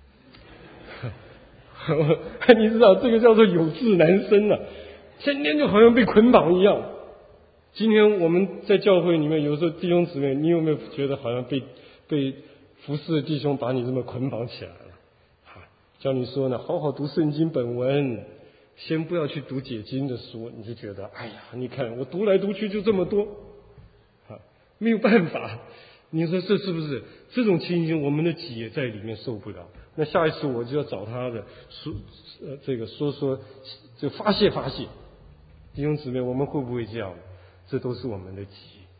你知道这个叫做有志难伸啊，天天就好像被捆绑一样。今天我们在教会里面，有时候弟兄姊妹，你有没有觉得好像被被服侍的弟兄把你这么捆绑起来了？啊，叫你说呢，好好读圣经本文，先不要去读解经的书，你就觉得，哎呀，你看我读来读去就这么多，啊，没有办法。你说这是不是这种情形？我们的己也在里面受不了。那下一次我就要找他的说，呃，这个说说，就发泄发泄。弟兄姊妹，我们会不会这样？这都是我们的己。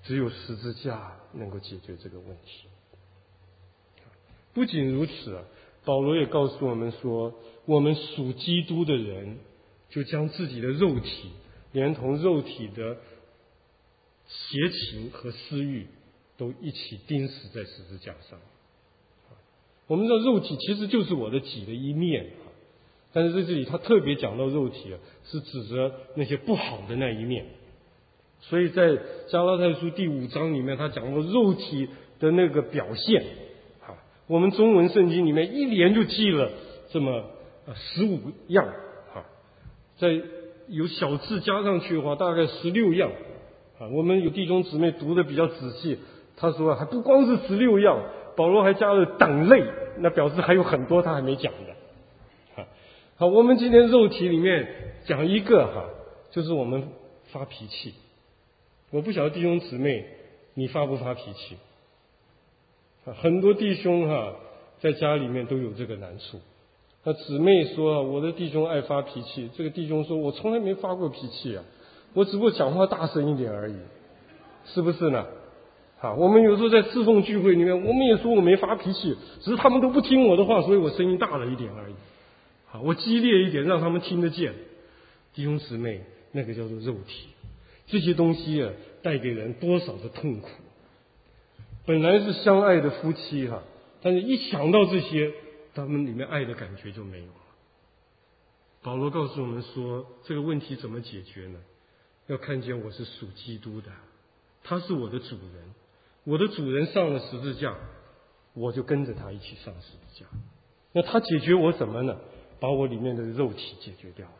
只有十字架能够解决这个问题。不仅如此啊，保罗也告诉我们说，我们属基督的人就将自己的肉体连同肉体的邪情和私欲都一起钉死在十字架上。我们知道肉体其实就是我的己的一面，但是在这里他特别讲到肉体啊，是指着那些不好的那一面。所以在加拉太书第五章里面，他讲到肉体的那个表现啊，我们中文圣经里面一连就记了这么十五样啊，在有小字加上去的话，大概十六样啊。我们有弟兄姊妹读的比较仔细，他说还不光是十六样，保罗还加了等类，那表示还有很多他还没讲的。好，我们今天肉体里面讲一个哈，就是我们发脾气。我不晓得弟兄姊妹你发不发脾气？很多弟兄哈在家里面都有这个难处。那姊妹说我的弟兄爱发脾气，这个弟兄说我从来没发过脾气啊，我只不过讲话大声一点而已，是不是呢？好，我们有时候在侍奉聚会里面，我们也说我没发脾气，只是他们都不听我的话，所以我声音大了一点而已。好，我激烈一点，让他们听得见。弟兄姊妹，那个叫做肉体，这些东西啊，带给人多少的痛苦。本来是相爱的夫妻哈、啊，但是一想到这些，他们里面爱的感觉就没有了。保罗告诉我们说，这个问题怎么解决呢？要看见我是属基督的，他是我的主人，我的主人上了十字架，我就跟着他一起上十字架。那他解决我什么呢？把我里面的肉体解决掉。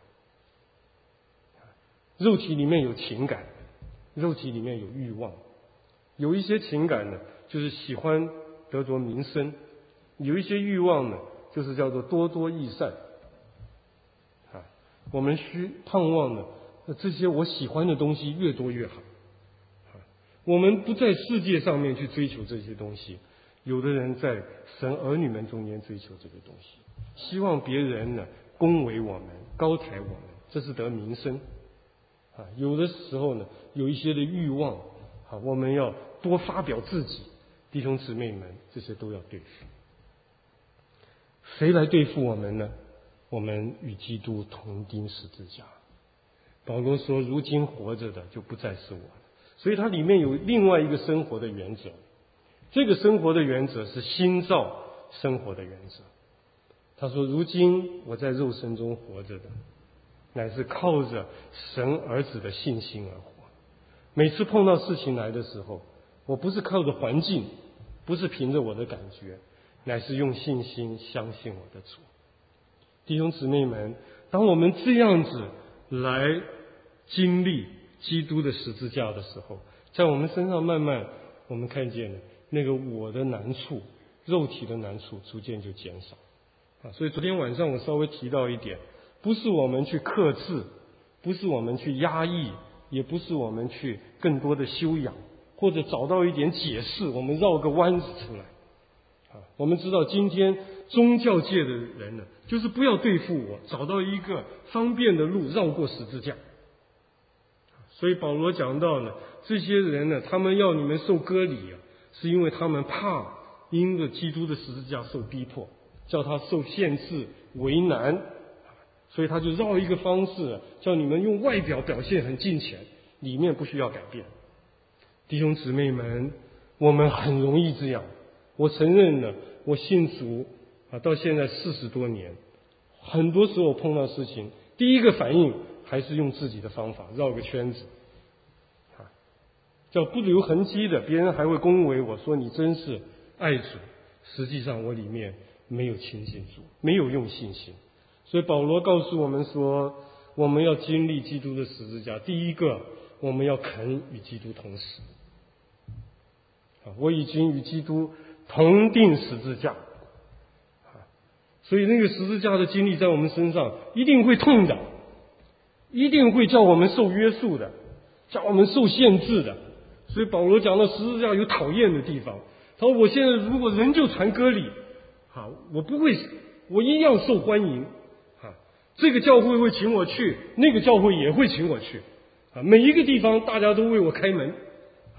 肉体里面有情感，肉体里面有欲望，有一些情感呢，就是喜欢得着名声；有一些欲望呢，就是叫做多多益善。啊，我们需盼望呢，这些我喜欢的东西越多越好。啊，我们不在世界上面去追求这些东西，有的人在神儿女们中间追求这个东西，希望别人呢恭维我们、高抬我们，这是得名声。啊，有的时候呢，有一些的欲望，啊，我们要多发表自己，弟兄姊妹们，这些都要对付。谁来对付我们呢？我们与基督同钉十字架。保罗说，如今活着的就不再是我了。所以它里面有另外一个生活的原则，这个生活的原则是新造生活的原则。他说，如今我在肉身中活着的，乃是靠着神儿子的信心而活。每次碰到事情来的时候，我不是靠着环境，不是凭着我的感觉，乃是用信心相信我的主。弟兄姊妹们，当我们这样子来经历基督的十字架的时候，在我们身上慢慢我们看见了那个我的难处，肉体的难处逐渐就减少啊。所以昨天晚上我稍微提到一点，不是我们去克制，不是我们去压抑，也不是我们去更多的修养，或者找到一点解释，我们绕个弯子出来啊。我们知道今天宗教界的人呢，就是不要对付我，找到一个方便的路绕过十字架。所以保罗讲到呢，这些人呢，他们要你们受割礼啊，是因为他们怕因着基督的十字架受逼迫，叫他受限制为难，所以他就绕一个方式，叫你们用外表表现很敬虔，里面不需要改变。弟兄姊妹们，我们很容易这样。我承认了，我信主啊，到现在四十多年，很多时候碰到事情，第一个反应还是用自己的方法绕个圈子，啊，叫不留痕迹的，别人还会恭维我说你真是爱主，实际上我里面没有亲近主，没有用信心。所以保罗告诉我们说，我们要经历基督的十字架，第一个我们要肯与基督同死。啊，我已经与基督同钉十字架，啊，所以那个十字架的经历在我们身上一定会痛的，一定会叫我们受约束的，叫我们受限制的。所以保罗讲到十字架有讨厌的地方，他说我现在如果人就传割礼，啊，我不会，我一样受欢迎，啊，这个教会会请我去，那个教会也会请我去，啊，每一个地方大家都为我开门，啊，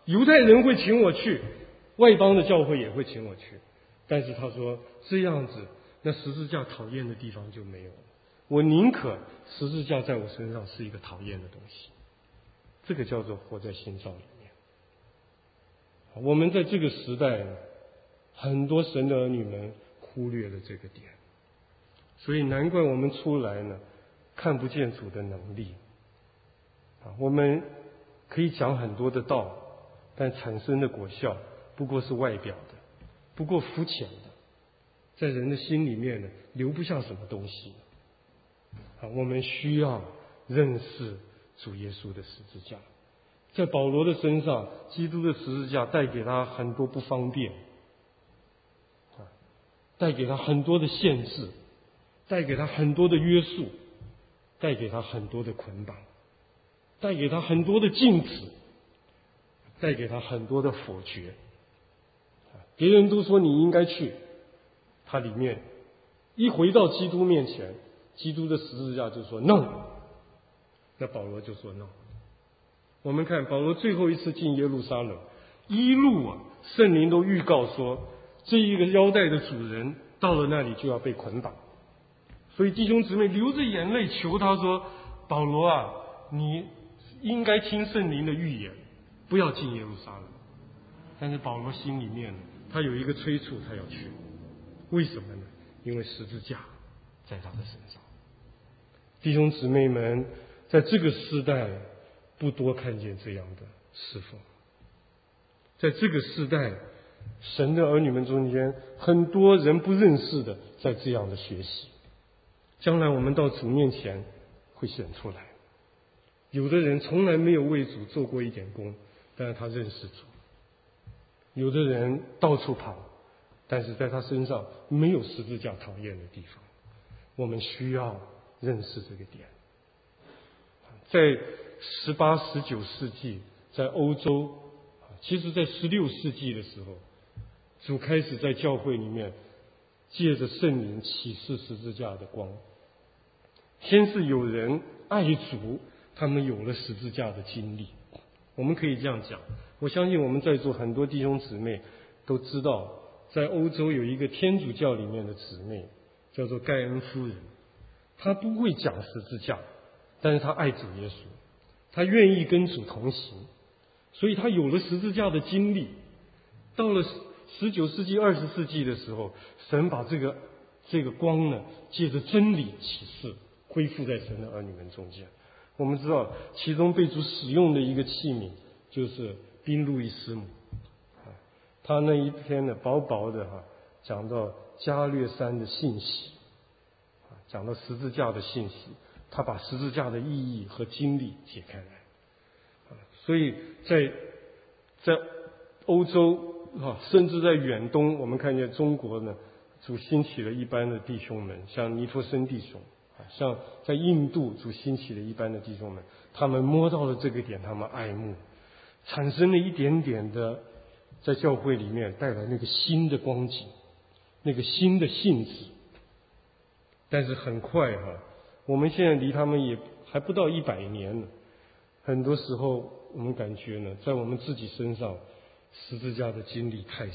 犹太人会请我去，外邦的教会也会请我去，但是他说这样子，那十字架讨厌的地方就没有了。我宁可十字架在我身上是一个讨厌的东西。这个叫做活在心造里面。我们在这个时代，很多神的儿女们忽略了这个点，所以难怪我们出来呢，看不见主的能力。啊，我们可以讲很多的道，但产生的果效不过是外表的，不过肤浅的，在人的心里面呢，留不下什么东西。啊，我们需要认识主耶稣的十字架。在保罗的身上，基督的十字架带给他很多不方便，啊，带给他很多的限制，带给他很多的约束，带给他很多的捆绑，带给他很多的禁止，带给他很多的否决。别人都说你应该去，他里面一回到基督面前，基督的十字架就说 no， 那保罗就说 no。 我们看保罗最后一次进耶路撒冷，一路啊，圣灵都预告说，这一个腰带的主人到了那里就要被捆绑。所以弟兄姊妹流着眼泪求他说，保罗啊，你应该听圣灵的预言，不要进耶路撒冷。但是保罗心里面他有一个催促，他要去。为什么呢？因为十字架在他的身上。弟兄姊妹们，在这个时代不多看见这样的侍奉。在这个时代，神的儿女们中间，很多人不认识的，在这样的学习。将来我们到主面前会显出来。有的人从来没有为主做过一点工，但是他认识主。有的人到处跑，但是在他身上没有十字架讨厌的地方。我们需要认识这个点。在十八、十九世纪，在欧洲，其实在十六世纪的时候，主开始在教会里面借着圣灵启示十字架的光。先是有人爱主，他们有了十字架的经历。我们可以这样讲，我相信我们在座很多弟兄姊妹都知道，在欧洲有一个天主教里面的姊妹叫做盖恩夫人，她不会讲十字架，但是她爱主耶稣，她愿意跟主同行，所以她有了十字架的经历。到了十九世纪、二十世纪的时候，神把这个这个光呢，借着真理启示，恢复在神的儿女们中间。我们知道，其中被主使用的一个器皿就是宾路易师母，他那一篇呢，薄薄的哈，讲到加略山的信息，讲到十字架的信息，他把十字架的意义和经历解开来。所以在在欧洲啊，甚至在远东，我们看见中国呢，主兴起了一般的弟兄们，像尼托生弟兄。像在印度主兴起的一般的弟兄们，他们摸到了这个点，他们爱慕，产生了一点点的在教会里面带来那个新的光景，那个新的性质。但是很快哈、啊，我们现在离他们也还不到一百年呢。很多时候我们感觉呢，在我们自己身上十字架的经历太少，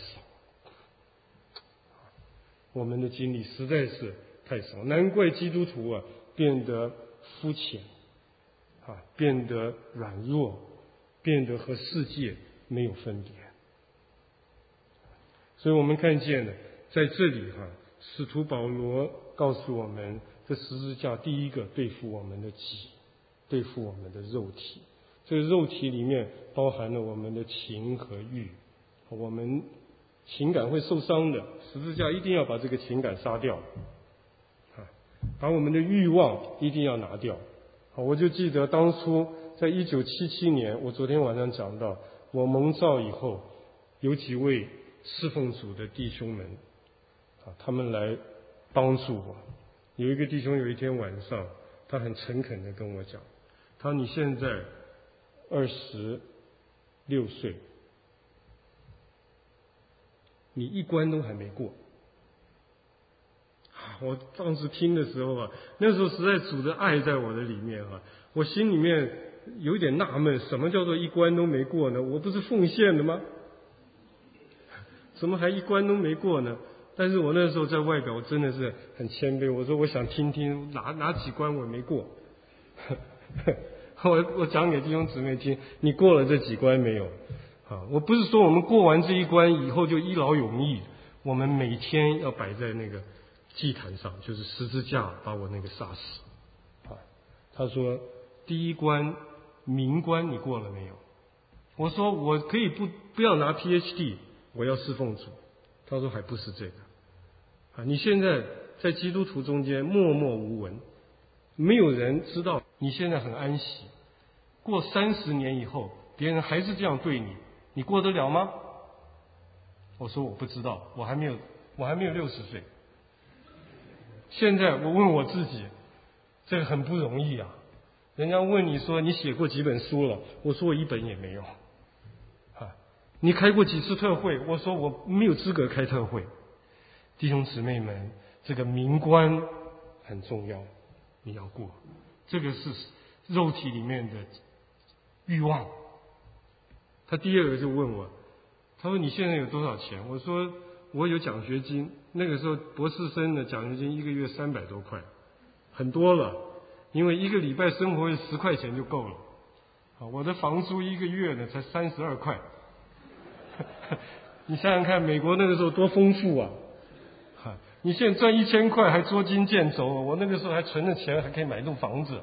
我们的经历实在是太少，难怪基督徒啊变得肤浅，啊变得软弱，变得和世界没有分别。所以我们看见呢，在这里哈、啊，使徒保罗告诉我们，这十字架第一个对付我们的己，对付我们的肉体。这个肉体里面包含了我们的情和欲，我们情感会受伤的，十字架一定要把这个情感杀掉。把我们的欲望一定要拿掉。我就记得当初在一九七七年，我昨天晚上讲到，我蒙召以后，有几位侍奉主的弟兄们，啊，他们来帮助我。有一个弟兄有一天晚上，他很诚恳地跟我讲，他说你现在二十六岁，你一关都还没过。我当时听的时候啊，那时候实在主的爱在我的里面啊，我心里面有点纳闷，什么叫做一关都没过呢？我不是奉献的吗？怎么还一关都没过呢？但是我那时候在外表我真的是很谦卑，我说我想听听哪哪几关我没过。我我讲给弟兄姊妹听，你过了这几关没有？啊，我不是说我们过完这一关以后就一劳永逸，我们每天要摆在那个祭坛上，就是十字架把我那个杀死。啊，他说第一关明关你过了没有？我说我可以不不要拿 P H D， 我要侍奉主。他说还不是这个啊，你现在在基督徒中间默默无闻，没有人知道你现在很安息。过三十年以后，别人还是这样对你，你过得了吗？我说我不知道，我还没有，我还没有六十岁。现在我问我自己，这个很不容易啊。人家问你说你写过几本书了，我说我一本也没有。啊，你开过几次特会？我说我没有资格开特会。弟兄姊妹们，这个明关很重要，你要过。这个是肉体里面的欲望。他第二个就问我，他说你现在有多少钱？我说我有奖学金，那个时候博士生的奖学金一个月三百多块，很多了，因为一个礼拜生活十块钱就够了。啊，我的房租一个月呢才三十二块。你想想看，美国那个时候多丰富啊！啊，你现在赚一千块还捉襟见肘，我那个时候还存着钱，还可以买一栋房子。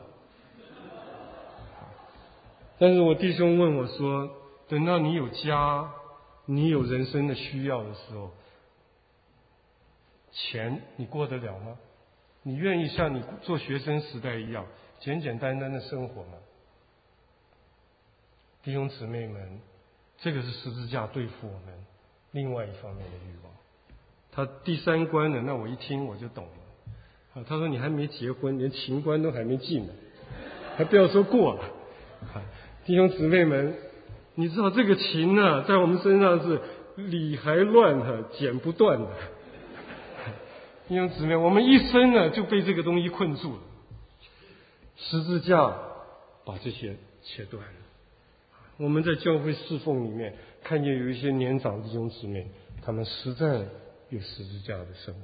但是我弟兄问我说，等到你有家，你有人生的需要的时候，钱你过得了吗？你愿意像你做学生时代一样简简单单的生活吗？弟兄姊妹们，这个是十字架对付我们另外一方面的欲望。他第三关呢，那我一听我就懂了。啊，他说你还没结婚，连情关都还没进呢，还不要说过了。啊，弟兄姊妹们，你知道这个情呢，在我们身上是理还乱的，剪不断的。弟兄姊妹，我们一生呢就被这个东西困住了。十字架把这些切断了。我们在教会侍奉里面看见有一些年长弟兄姊妹，他们实在有十字架的生活。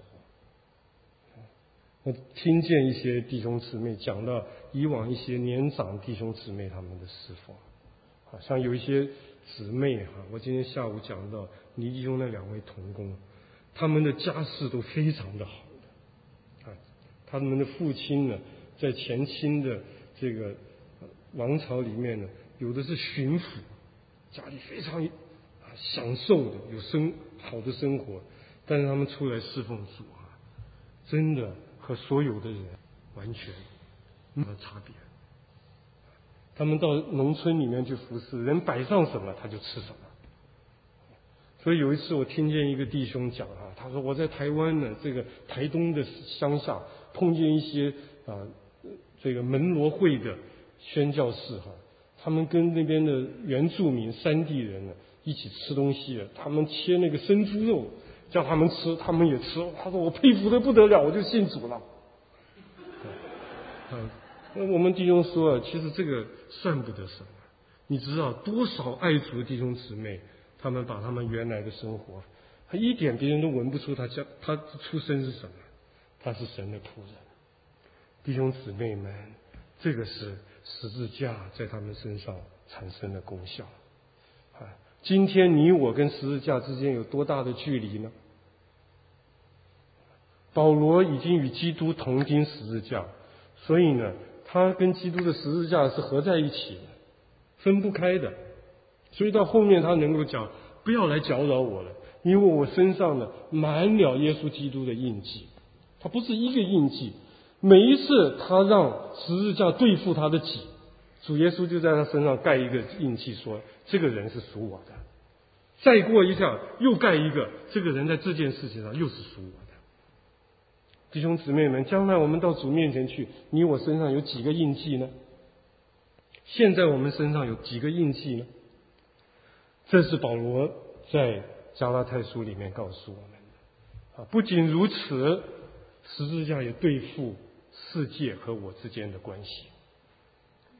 我听见一些弟兄姊妹讲到以往一些年长弟兄姊妹他们的侍奉，好像有一些姊妹哈，我今天下午讲到倪弟兄那两位同工，他们的家世都非常的好的，啊，他们的父亲呢，在前清的这个王朝里面呢，有的是巡抚，家里非常享受的，有生好的生活，但是他们出来侍奉主啊，真的和所有的人完全没有差别。他们到农村里面去服侍，人摆上什么他就吃什么。所以有一次我听见一个弟兄讲啊，他说我在台湾呢，这个台东的乡下碰见一些啊这个门罗会的宣教士哈，他们跟那边的原住民山地人呢一起吃东西，他们切那个生猪肉叫他们吃，他们也吃。他说我佩服的不得了，我就信主了。嗯，那我们弟兄说啊，其实这个算不得什么。你知道多少爱主的弟兄姊妹，他们把他们原来的生活，他一点别人都闻不出他家他出身是什么，他是神的仆人。弟兄姊妹们，这个是十字架在他们身上产生的功效。啊，今天你我跟十字架之间有多大的距离呢？保罗已经与基督同钉十字架，所以呢，他跟基督的十字架是合在一起的，分不开的。所以到后面他能够讲，不要来搅扰我了，因为我身上呢满了耶稣基督的印记。他不是一个印记，每一次他让十字架对付他的己，主耶稣就在他身上盖一个印记，说这个人是属我的。再过一下又盖一个，这个人在这件事情上又是属我的。弟兄姊妹们，将来我们到主面前去，你我身上有几个印记呢？现在我们身上有几个印记呢？这是保罗在加拉太书里面告诉我们的。啊，不仅如此，十字架也对付世界和我之间的关系。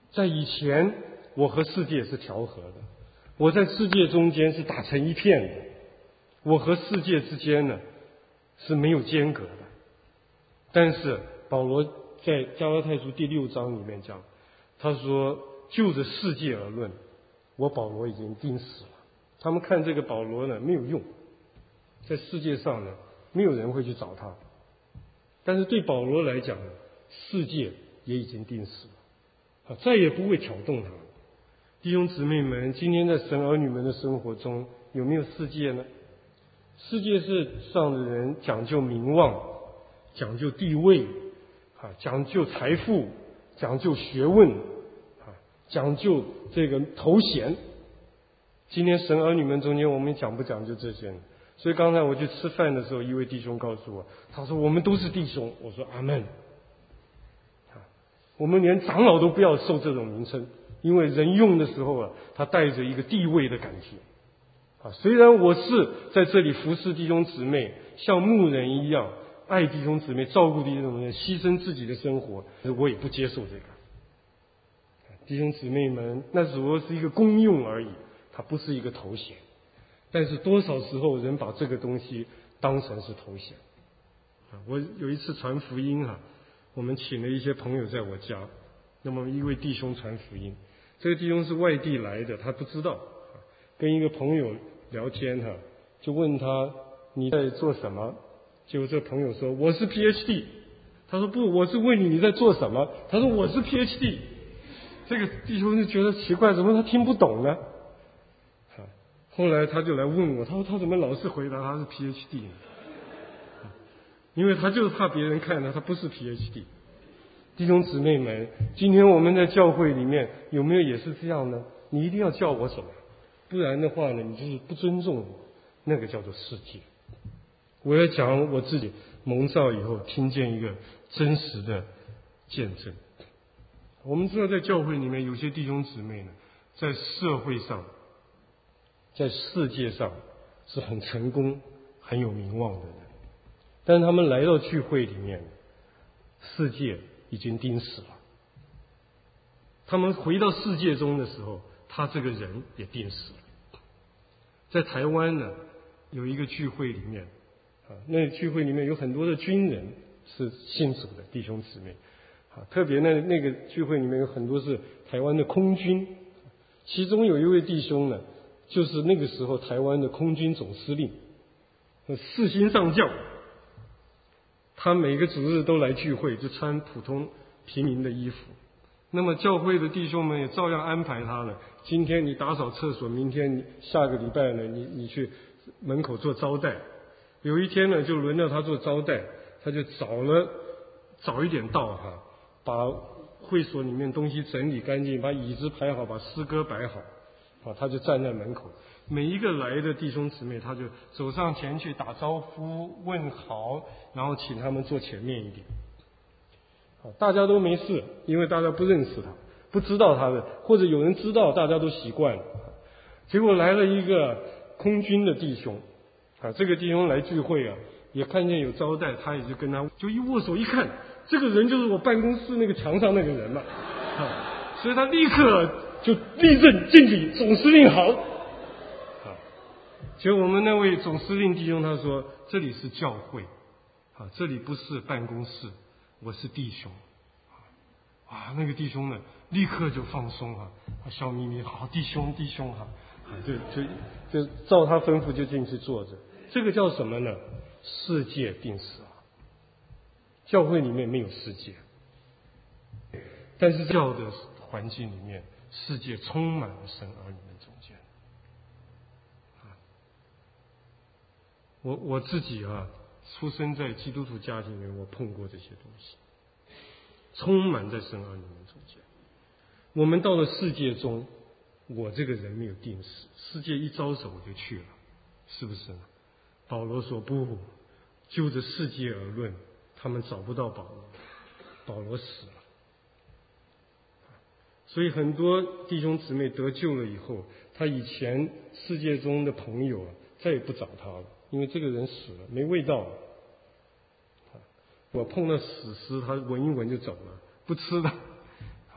在以前，我和世界是调和的，我在世界中间是打成一片的，我和世界之间呢是没有间隔的。但是保罗在加拉太书第六章里面讲，他说就着世界而论，我保罗已经钉死了。他们看这个保罗呢没有用，在世界上呢没有人会去找他，但是对保罗来讲呢，世界也已经钉死了，再也不会挑动他了。弟兄姊妹们，今天在神儿女们的生活中有没有世界呢？世界上的人讲究名望，讲究地位，啊，讲究财富，讲究学问，啊，讲究这个头衔。今天神儿女们中间，我们讲不讲究这些呢？所以刚才我去吃饭的时候，一位弟兄告诉我，他说我们都是弟兄。我说阿们。啊，我们连长老都不要受这种名称，因为人用的时候啊，他带着一个地位的感觉。啊，虽然我是在这里服侍弟兄姊妹，像牧人一样爱弟兄姊妹，照顾弟兄姊妹，牺牲自己的生活，我也不接受这个。弟兄姊妹们，那只不过是一个功用而已，它不是一个头衔。但是多少时候人把这个东西当成是头衔。啊，我有一次传福音啊，我们请了一些朋友在我家，那么一位弟兄传福音，这个弟兄是外地来的，他不知道。跟一个朋友聊天哈，就问他你在做什么？结果这朋友说我是 P H D。他说不，我是问你你在做什么？他说我是 P H D。这个弟兄就觉得奇怪，怎么他听不懂呢？后来他就来问我，他说他怎么老是回答他是 P H D 呢？因为他就是怕别人看他他不是 P H D。弟兄姊妹们，今天我们在教会里面有没有也是这样呢？你一定要叫我什么？不然的话呢，你就是不尊重我，那个叫做世界。我要讲我自己蒙召以后听见一个真实的见证。我们知道在教会里面有些弟兄姊妹呢，在社会上在世界上是很成功很有名望的人，但他们来到聚会里面，世界已经钉死了。他们回到世界中的时候，他这个人也钉死了。在台湾呢，有一个聚会里面，啊，那个聚会里面有很多的军人是信主的弟兄姊妹，啊，特别那那个聚会里面有很多是台湾的空军，其中有一位弟兄呢，就是那个时候台湾的空军总司令，四星上将，他每个主日都来聚会，就穿普通平民的衣服。那么教会的弟兄们也照样安排他了。今天你打扫厕所，明天你下个礼拜呢，你你去门口做招待。有一天呢，就轮到他做招待，他就早了早一点到哈，把会所里面东西整理干净，把椅子排好，把诗歌摆好，啊，他就站在门口。每一个来的弟兄姊妹，他就走上前去打招呼问好，然后请他们坐前面一点。大家都没事，因为大家不认识他，不知道他的，或者有人知道，大家都习惯了。结果来了一个空军的弟兄，啊，这个弟兄来聚会啊，也看见有招待，他也就跟他就一握手，一看这个人就是我办公室那个墙上那个人嘛，啊，所以他立刻就立正敬礼，总司令好。啊，结果我们那位总司令弟兄他说，这里是教会，啊，这里不是办公室。我是弟兄，啊，那个弟兄呢，立刻就放松哈，他笑眯眯，好弟兄弟兄哈，啊，就就就照他吩咐就进去坐着。这个叫什么呢？世界定死了。教会里面没有世界，但是教的环境里面，世界充满了神儿女们中间。啊，我我自己啊。出生在基督徒家庭里面，我碰过这些东西，充满在神儿女们中间。我们到了世界中，我这个人没有定死，世界一招手我就去了，是不是呢？保罗说不，就着世界而论，他们找不到保罗，保罗死了。所以很多弟兄姊妹得救了以后，他以前世界中的朋友啊，再也不找他了。因为这个人死了，没味道了。我碰到死尸，他闻一闻就走了，不吃的。啊，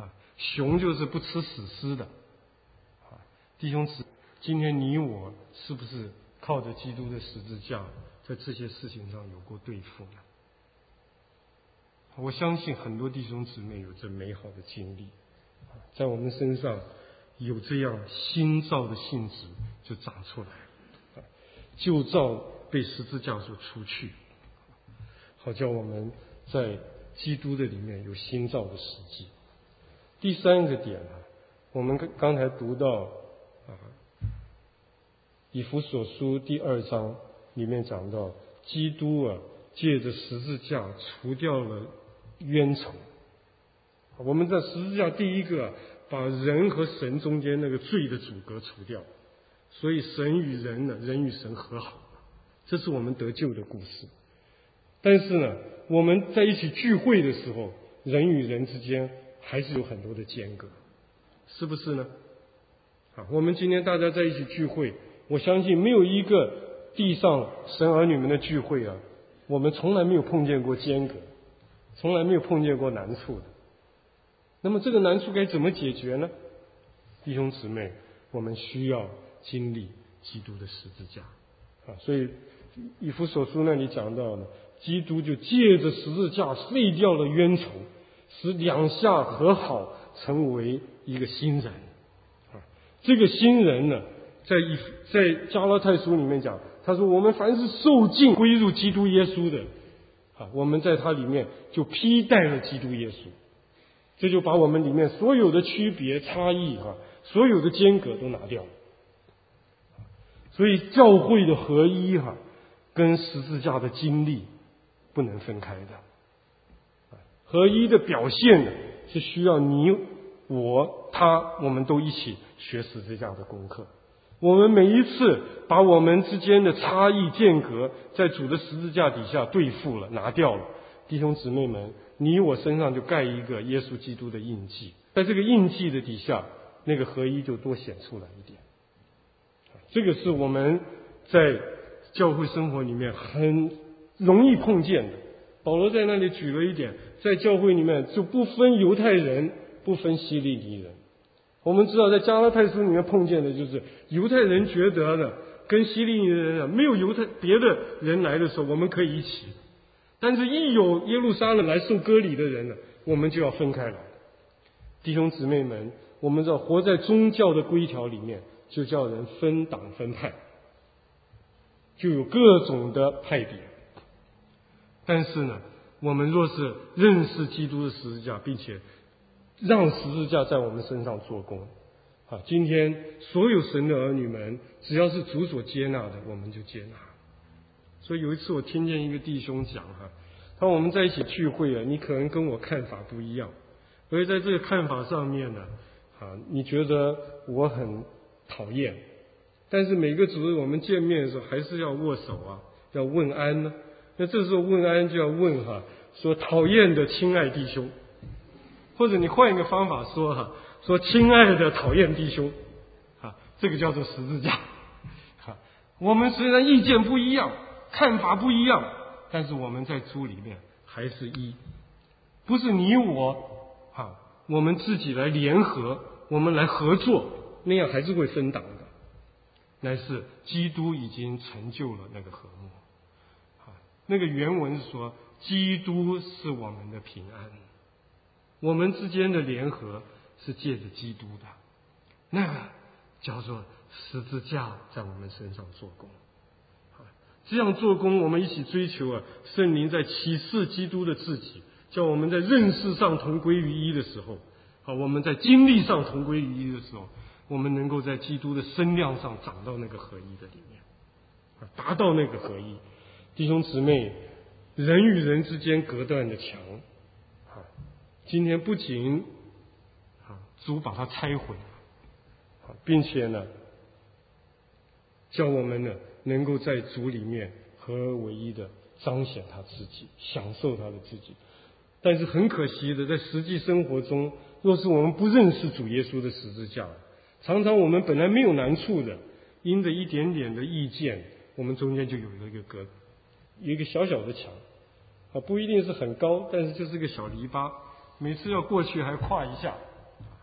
熊就是不吃死尸的。弟兄姊妹，今天你我是不是靠着基督的十字架，在这些事情上有过对付呢？我相信很多弟兄姊妹有着美好的经历，在我们身上有这样新造的性质就长出来，旧造被十字架所除去，好叫我们在基督的里面有新造的实际。第三个点呢，我们刚才读到啊，以弗所书第二章里面讲到，基督啊借着十字架除掉了冤仇。我们在十字架第一个、啊、把人和神中间那个罪的阻隔除掉，所以神与人呢，人与神和好，这是我们得救的故事。但是呢，我们在一起聚会的时候，人与人之间还是有很多的间隔，是不是呢？啊，我们今天大家在一起聚会，我相信没有一个地上神儿女们的聚会啊，我们从来没有碰见过间隔，从来没有碰见过难处的。那么这个难处该怎么解决呢？弟兄姊妹，我们需要经历基督的十字架啊，所以以弗所书那里讲到呢，基督就借着十字架废掉了冤仇，使两下和好，成为一个新人啊。这个新人呢，在以在加拉太书里面讲，他说我们凡是受尽归入基督耶稣的啊，我们在他里面就披戴了基督耶稣。这就把我们里面所有的区别差异啊，所有的间隔都拿掉了。所以教会的合一哈、啊，跟十字架的经历不能分开的。合一的表现呢，是需要你我他我们都一起学十字架的功课。我们每一次把我们之间的差异间隔在主的十字架底下对付了，拿掉了，弟兄姊妹们，你我身上就盖一个耶稣基督的印记，在这个印记的底下，那个合一就多显出来一点。这个是我们在教会生活里面很容易碰见的。保罗在那里举了一点，在教会里面就不分犹太人，不分希利尼人。我们知道在加拉太书里面碰见的就是犹太人觉得呢，跟希利尼人啊，没有犹太别的人来的时候，我们可以一起。但是一有耶路撒冷来受割礼的人呢，我们就要分开来。弟兄姊妹们，我们知道活在宗教的规条里面，就叫人分党分派，就有各种的派别。但是呢，我们若是认识基督的十字架，并且让十字架在我们身上做工啊，今天所有神的儿女们，只要是主所接纳的，我们就接纳。所以有一次我听见一个弟兄讲哈，他说我们在一起聚会啊，你可能跟我看法不一样，所以在这个看法上面呢，啊，你觉得我很讨厌，但是每个主日我们见面的时候还是要握手啊，要问安呢。那这时候问安就要问哈，说讨厌的亲爱弟兄，或者你换一个方法说哈，说亲爱的讨厌弟兄，啊，这个叫做十字架。啊，我们虽然意见不一样，看法不一样，但是我们在主里面还是一，不是你我啊，我们自己来联合，我们来合作，那样还是会分党的。乃是基督已经成就了那个和睦。啊，那个原文是说，基督是我们的平安，我们之间的联合是借着基督的，那个叫做十字架在我们身上做工。这样做工，我们一起追求啊，圣灵在启示基督的自己，叫我们在认识上同归于一的时候，啊，我们在经历上同归于一的时候，我们能够在基督的身量上长到那个合一的里面，啊，达到那个合一。弟兄姊妹，人与人之间隔断的墙，啊，今天不仅啊主把它拆毁，啊，并且呢，叫我们呢能够在主里面合而为一的彰显他自己，享受他的自己。但是很可惜的，在实际生活中，若是我们不认识主耶稣的十字架，常常我们本来没有难处的，因着一点点的意见，我们中间就有了一个隔，有一个小小的墙，啊，不一定是很高，但是就是个小篱笆，每次要过去还跨一下，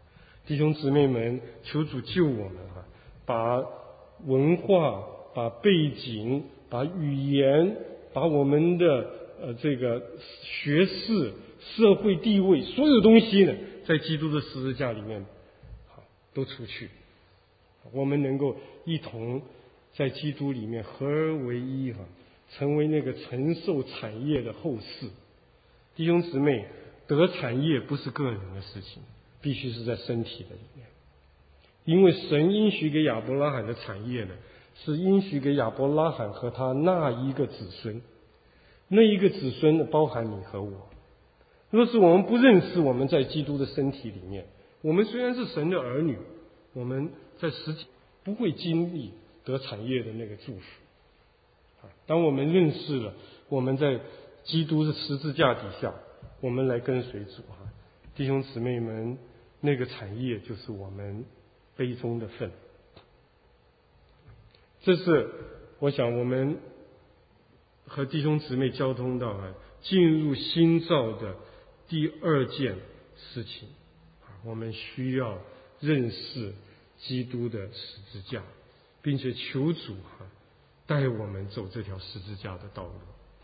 弟兄姊妹们，求主救我们啊！把文化、把背景、把语言、把我们的呃这个学识、社会地位，所有东西呢，在基督的十字架里面，好都除去。我们能够一同在基督里面合而为一哈，成为那个承受产业的后世。弟兄姊妹，得产业不是个人的事情，必须是在身体的里面。因为神应许给亚伯拉罕的产业呢，是应许给亚伯拉罕和他那一个子孙，那一个子孙包含你和我。若是我们不认识我们在基督的身体里面，我们虽然是神的儿女，我们在实际不会经历得产业的那个祝福。当我们认识了我们在基督的十字架底下，我们来跟随主哈，弟兄姊妹们，那个产业就是我们杯中的份。这是我想我们和弟兄姊妹交通到啊，进入新造的第二件事情，我们需要认识基督的十字架，并且求主哈带我们走这条十字架的道路。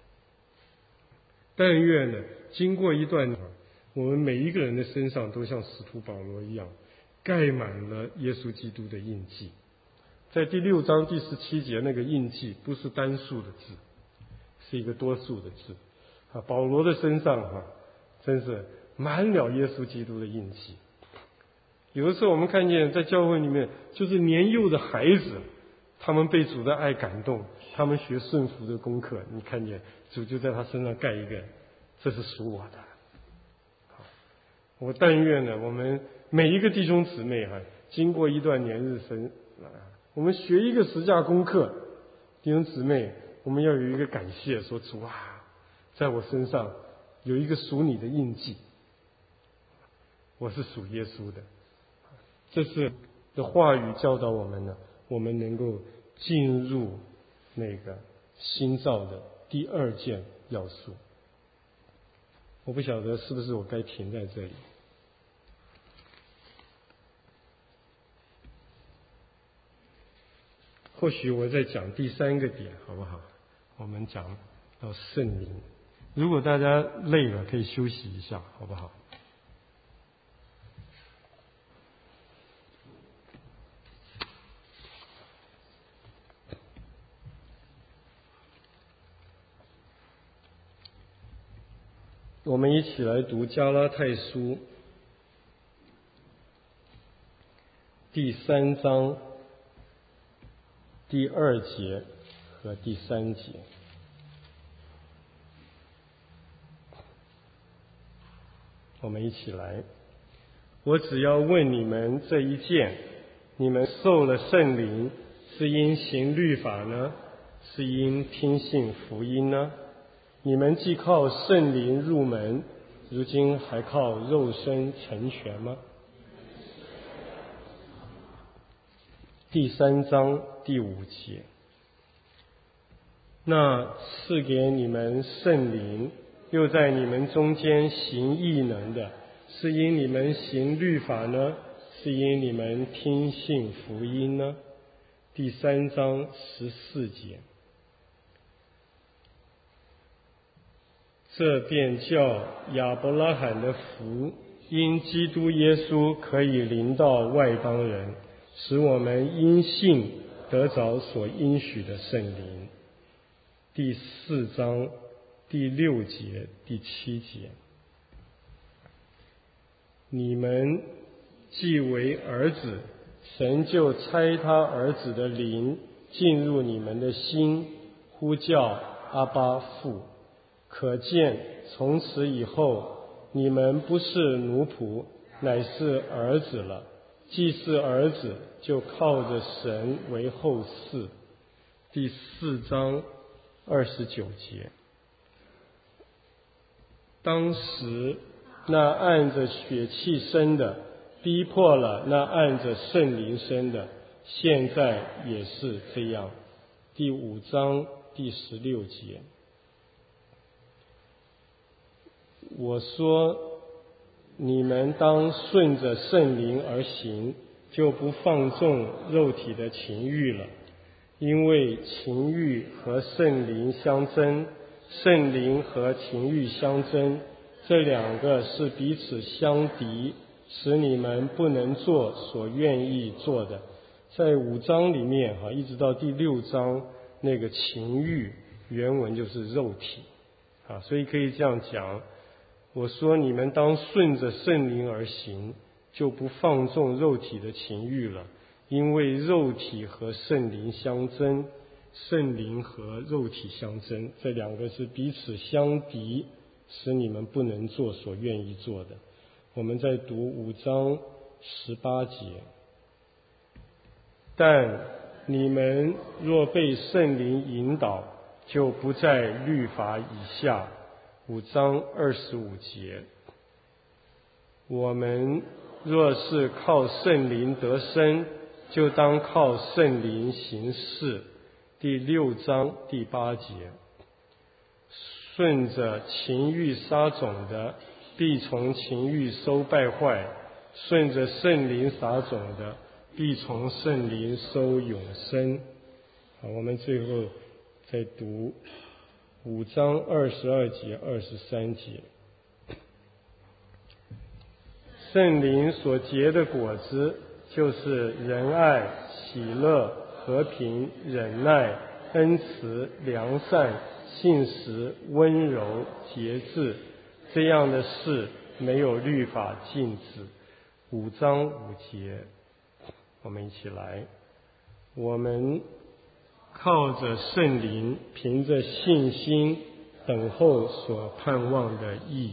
但愿呢，经过一段，我们每一个人的身上都像使徒保罗一样，盖满了耶稣基督的印记。在第六章第十七节，那个印记不是单数的字，是一个多数的字。啊，保罗的身上哈、啊，真是满了耶稣基督的印记。有的时候我们看见在教会里面，就是年幼的孩子，他们被主的爱感动，他们学顺服的功课，你看见主就在他身上盖一个，这是属我的。好，我但愿呢，我们每一个弟兄姊妹哈、啊，经过一段年日生啊，我们学一个十架功课，弟兄姊妹，我们要有一个感谢，说主啊，在我身上有一个属你的印记，我是属耶稣的。这是的话语教导我们呢，我们能够进入那个新造的第二件要素。我不晓得是不是我该停在这里。或许我在讲第三个点，好不好？我们讲到圣灵。如果大家累了，可以休息一下，好不好？我们一起来读加拉太书第三章第二节和第三节。我们一起来。我只要问你们这一件：你们受了圣灵，是因行律法呢，是因听信福音呢？你们既靠圣灵入门，如今还靠肉身成全吗？第三章第五节。那赐给你们圣灵，又在你们中间行异能的，是因你们行律法呢，是因你们听信福音呢？第三章十四节。这便叫亚伯拉罕的福，因基督耶稣可以临到外邦人，使我们因信得着所应许的圣灵。第四章第六节第七节。你们既为儿子，神就差他儿子的灵进入你们的心，呼叫阿爸父。可见从此以后，你们不是奴仆，乃是儿子了。既是儿子，就靠着神为后嗣。第四章二十九节。当时那按着血气生的，逼迫了那按着圣灵生的，现在也是这样。第五章第十六节。我说你们当顺着圣灵而行，就不放纵肉体的情欲了。因为情欲和圣灵相争，圣灵和情欲相争，这两个是彼此相敌，使你们不能做所愿意做的。在五章里面哈，一直到第六章，那个情欲原文就是肉体啊，所以可以这样讲。我说你们当顺着圣灵而行，就不放纵肉体的情欲了。因为肉体和圣灵相争，圣灵和肉体相争，这两个是彼此相敌，使你们不能做所愿意做的。我们在读五章十八节。但你们若被圣灵引导，就不在律法以下。五章二十五节。我们若是靠圣灵得生，就当靠圣灵行事。第六章第八节。顺着情欲撒种的，必从情欲收败坏；顺着圣灵撒种的，必从圣灵收永生。好，我们最后再读五章二十二节、二十三节。圣灵所结的果子，就是仁爱、喜乐、和平、忍耐、恩慈、良善、信实、温柔、节制，这样的事没有律法禁止。五章五节，我们一起来。我们靠着圣灵，凭着信心等候所盼望的义。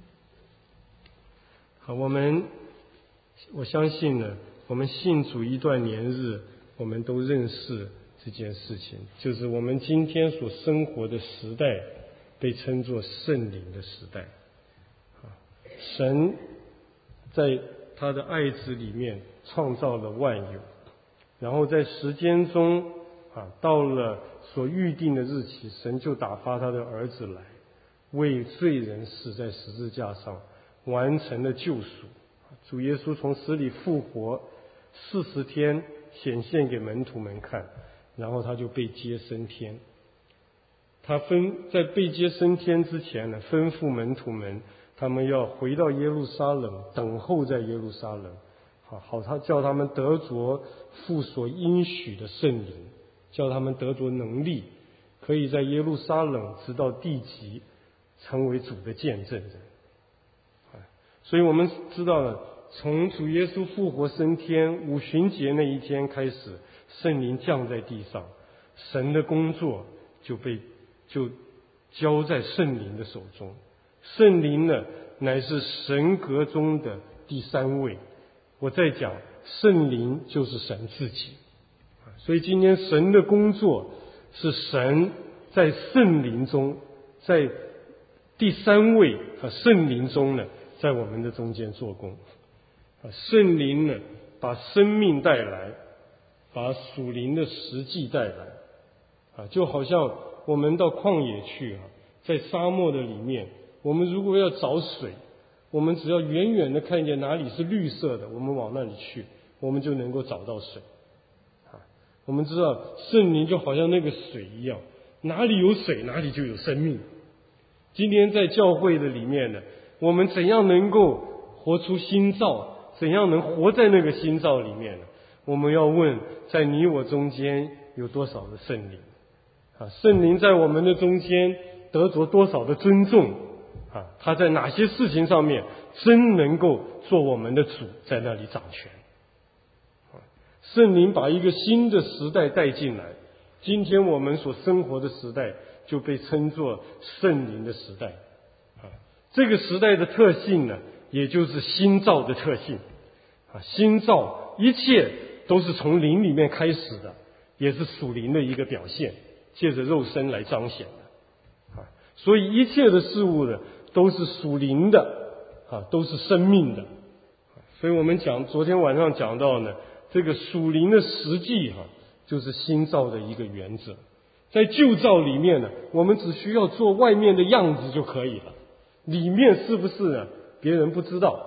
好，我们我相信呢，我们信主一段年日，我们都认识这件事情，就是我们今天所生活的时代被称作圣灵的时代。神在他的爱子里面创造了万有，然后在时间中啊，到了所预定的日期，神就打发他的儿子来，为罪人死在十字架上，完成了救赎。主耶稣从死里复活，四十天显现给门徒们看，然后他就被接升天。他分在被接升天之前呢，吩咐门徒们，他们要回到耶路撒冷，等候在耶路撒冷，好，好他叫他们得着父所应许的圣灵，叫他们得着能力，可以在耶路撒冷直到地极，成为主的见证人。所以我们知道了，从主耶稣复活升天五旬节那一天开始，圣灵降在地上，神的工作就被就交在圣灵的手中。圣灵呢，乃是神格中的第三位。我在讲，圣灵就是神自己。所以今天神的工作是神在圣灵中，在第三位啊圣灵中呢，在我们的中间做工。啊，圣灵呢，把生命带来，把属灵的实际带来。啊，就好像我们到旷野去啊，在沙漠的里面，我们如果要找水，我们只要远远的看见哪里是绿色的，我们往那里去，我们就能够找到水。啊，我们知道圣灵就好像那个水一样，哪里有水，哪里就有生命。今天在教会的里面呢，我们怎样能够活出新造？怎样能活在那个新造里面呢？我们要问，在你我中间有多少的圣灵？啊，圣灵在我们的中间得着多少的尊重？啊，他在哪些事情上面真能够做我们的主，在那里掌权？啊，圣灵把一个新的时代带进来，今天我们所生活的时代就被称作圣灵的时代。啊，这个时代的特性呢，也就是新造的特性。啊，新造一切都是从灵里面开始的，也是属灵的一个表现，借着肉身来彰显的。啊，所以一切的事物呢，都是属灵的，啊，都是生命的。所以我们讲，昨天晚上讲到呢，这个属灵的实际哈、啊，就是新造的一个原则。在旧造里面呢，我们只需要做外面的样子就可以了，里面是不是呢？别人不知道。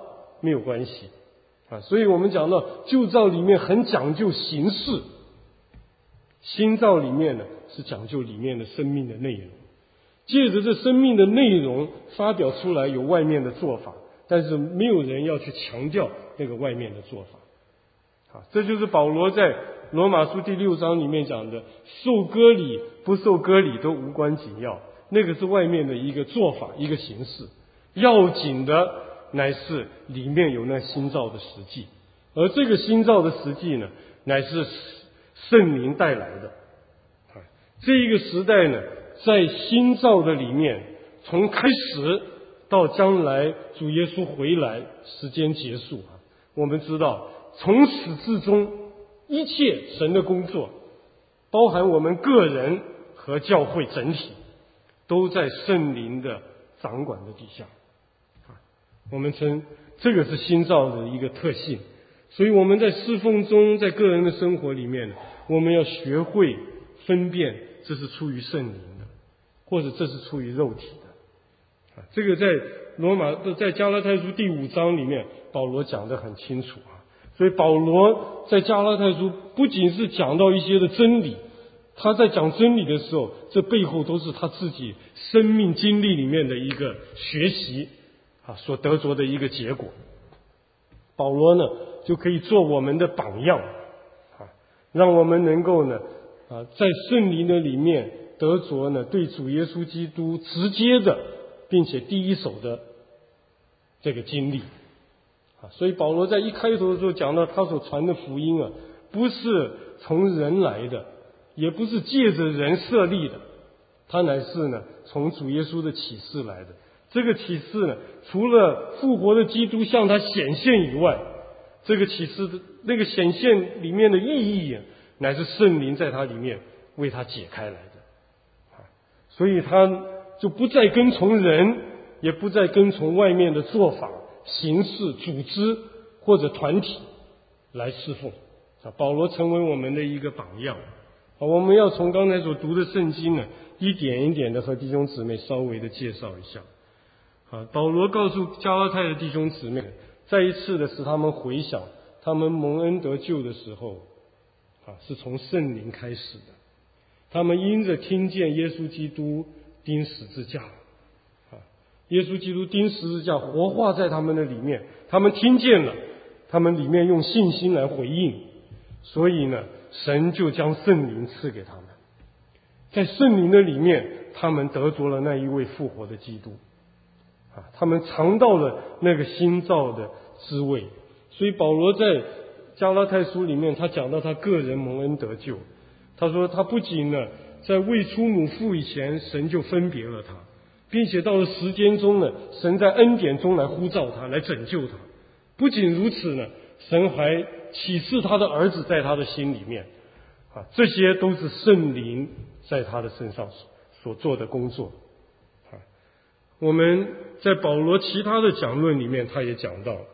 没有关系啊。所以我们讲到旧造里面很讲究形式，新造里面呢是讲究里面的生命的内容，借着这生命的内容发表出来有外面的做法，但是没有人要去强调那个外面的做法啊。这就是保罗在罗马书第六章里面讲的，受割礼不受割礼都无关紧要，那个是外面的一个做法，一个形式，要紧的乃是里面有那新造的实际，而这个新造的实际呢，乃是圣灵带来的。这一个时代呢，在新造的里面，从开始到将来主耶稣回来，时间结束啊，我们知道从始至终一切神的工作，包含我们个人和教会整体，都在圣灵的掌管的底下啊。我们称这个是新造的一个特性，所以我们在侍奉中，在个人的生活里面，我们要学会分辨这是出于圣灵的，或者这是出于肉体的啊。这个在罗马在加拉太书第五章里面，保罗讲得很清楚啊。所以保罗在加拉太书不仅是讲到一些的真理，他在讲真理的时候，这背后都是他自己生命经历里面的一个学习啊所得着的一个结果。保罗呢就可以做我们的榜样啊，让我们能够呢啊在圣灵的里面得着呢对主耶稣基督直接的并且第一手的这个经历啊。所以保罗在一开头的时候讲到他所传的福音啊，不是从人来的，也不是借着人设立的，他乃是呢从主耶稣的启示来的。这个启示呢，除了复活的基督向他显现以外，这个启示的那个显现里面的意义啊，乃是圣灵在他里面为他解开来的啊。所以他就不再跟从人，也不再跟从外面的做法、形式、组织或者团体来侍奉啊。保罗成为我们的一个榜样啊。我们要从刚才所读的圣经呢，一点一点的和弟兄姊妹稍微的介绍一下啊。保罗告诉加拉太的弟兄姊妹，再一次的使他们回想他们蒙恩得救的时候啊，是从圣灵开始的。他们因着听见耶稣基督钉十字架啊，耶稣基督钉十字架活化在他们的里面，他们听见了，他们里面用信心来回应，所以呢，神就将圣灵赐给他们。在圣灵的里面，他们得着了那一位复活的基督啊，他们尝到了那个新造的滋味。所以保罗在加拉太书里面，他讲到他个人蒙恩得救，他说他不仅呢在未出母腹以前，神就分别了他，并且到了时间中呢，神在恩典中来呼召他，来拯救他。不仅如此呢，神还启示他的儿子在他的心里面啊，这些都是圣灵在他的身上所做的工作啊。我们在保罗其他的讲论里面，他也讲到，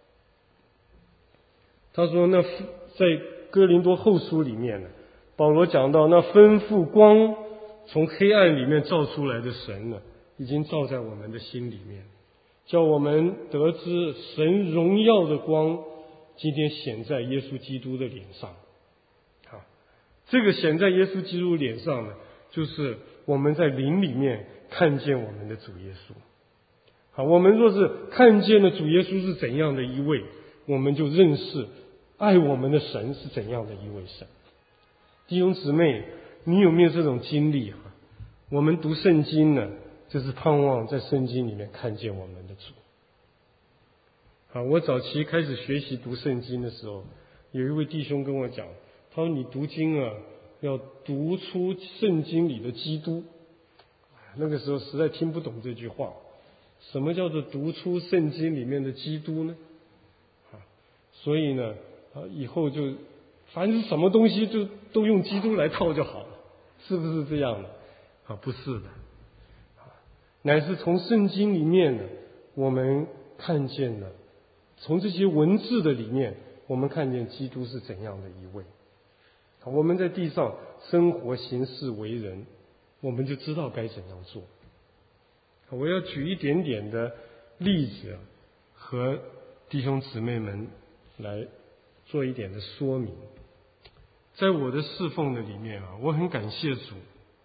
他说那在哥林多后书里面呢，保罗讲到那吩咐光从黑暗里面照出来的神呢，已经照在我们的心里面，叫我们得知神荣耀的光今天显在耶稣基督的脸上啊。这个显在耶稣基督脸上呢，就是我们在灵里面看见我们的主耶稣。好，我们若是看见了主耶稣是怎样的一位，我们就认识爱我们的神是怎样的一位神。弟兄姊妹，你有没有这种经历啊？我们读圣经呢，就是盼望在圣经里面看见我们的主。啊，我早期开始学习读圣经的时候，有一位弟兄跟我讲，他说你读经啊，要读出圣经里的基督。那个时候实在听不懂这句话，什么叫做读出圣经里面的基督呢？啊，所以呢，啊，以后就凡是什么东西就都用基督来套就好了，是不是这样的？啊，不是的，啊，乃是从圣经里面呢，我们看见了，从这些文字的里面，我们看见基督是怎样的一位。我们在地上生活行事为人，我们就知道该怎样做。我要举一点点的例子和弟兄姊妹们来做一点的说明。在我的侍奉的里面啊，我很感谢主，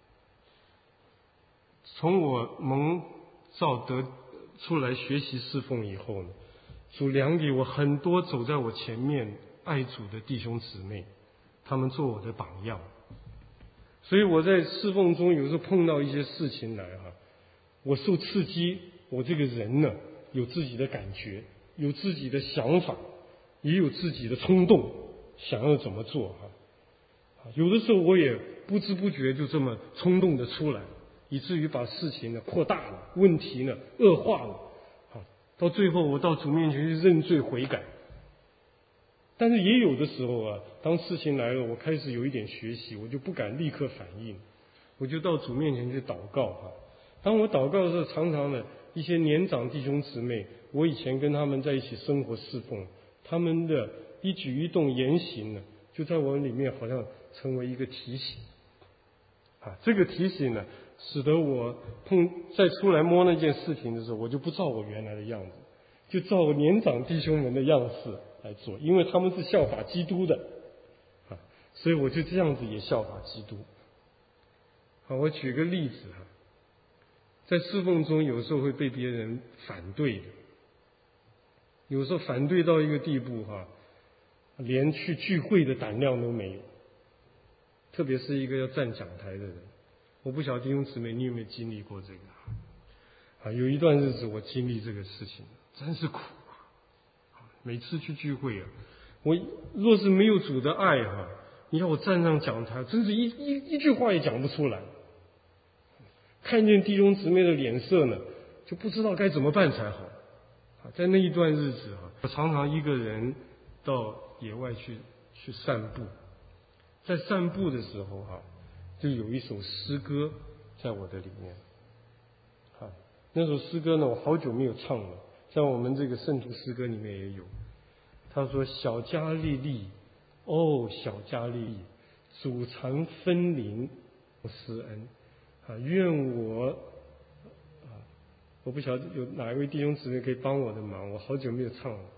从我蒙召得出来学习侍奉以后呢，主量给我很多走在我前面爱主的弟兄姊妹，他们做我的榜样。所以我在侍奉中有时候碰到一些事情来哈，我受刺激，我这个人呢有自己的感觉，有自己的想法，也有自己的冲动，想要怎么做哈。有的时候我也不知不觉就这么冲动的出来，以至于把事情呢扩大了，问题呢恶化了，好，到最后我到主面前去认罪悔改。但是也有的时候啊，当事情来了，我开始有一点学习，我就不敢立刻反应，我就到主面前去祷告哈。当我祷告的时候，常常呢一些年长弟兄姊妹，我以前跟他们在一起生活侍奉，他们的一举一动言行呢，就在我里面好像成为一个提醒啊。这个提醒呢，使得我碰再出来摸那件事情的时候，我就不照我原来的样子，就照我年长弟兄们的样式来做，因为他们是效法基督的啊，所以我就这样子也效法基督。好，我举个例子哈，在侍奉中有时候会被别人反对的，有时候反对到一个地步哈，连去聚会的胆量都没有。特别是一个要站讲台的人，我不晓得弟兄姊妹你有没有经历过这个啊？有一段日子我经历这个事情，真是苦啊！每次去聚会啊，我若是没有主的爱哈，你要我站上讲台，真是一一一句话也讲不出来。看见弟兄姊妹的脸色呢，就不知道该怎么办才好。在那一段日子啊，我常常一个人到野外去去散步。在散步的时候哈，就有一首诗歌在我的里面，啊，那首诗歌呢，我好久没有唱了，在我们这个圣徒诗歌里面也有。他说：“小加利利，哦，小加利利，主常分临施恩，啊，愿我啊，我不晓得有哪一位弟兄姊妹可以帮我的忙，我好久没有唱了。”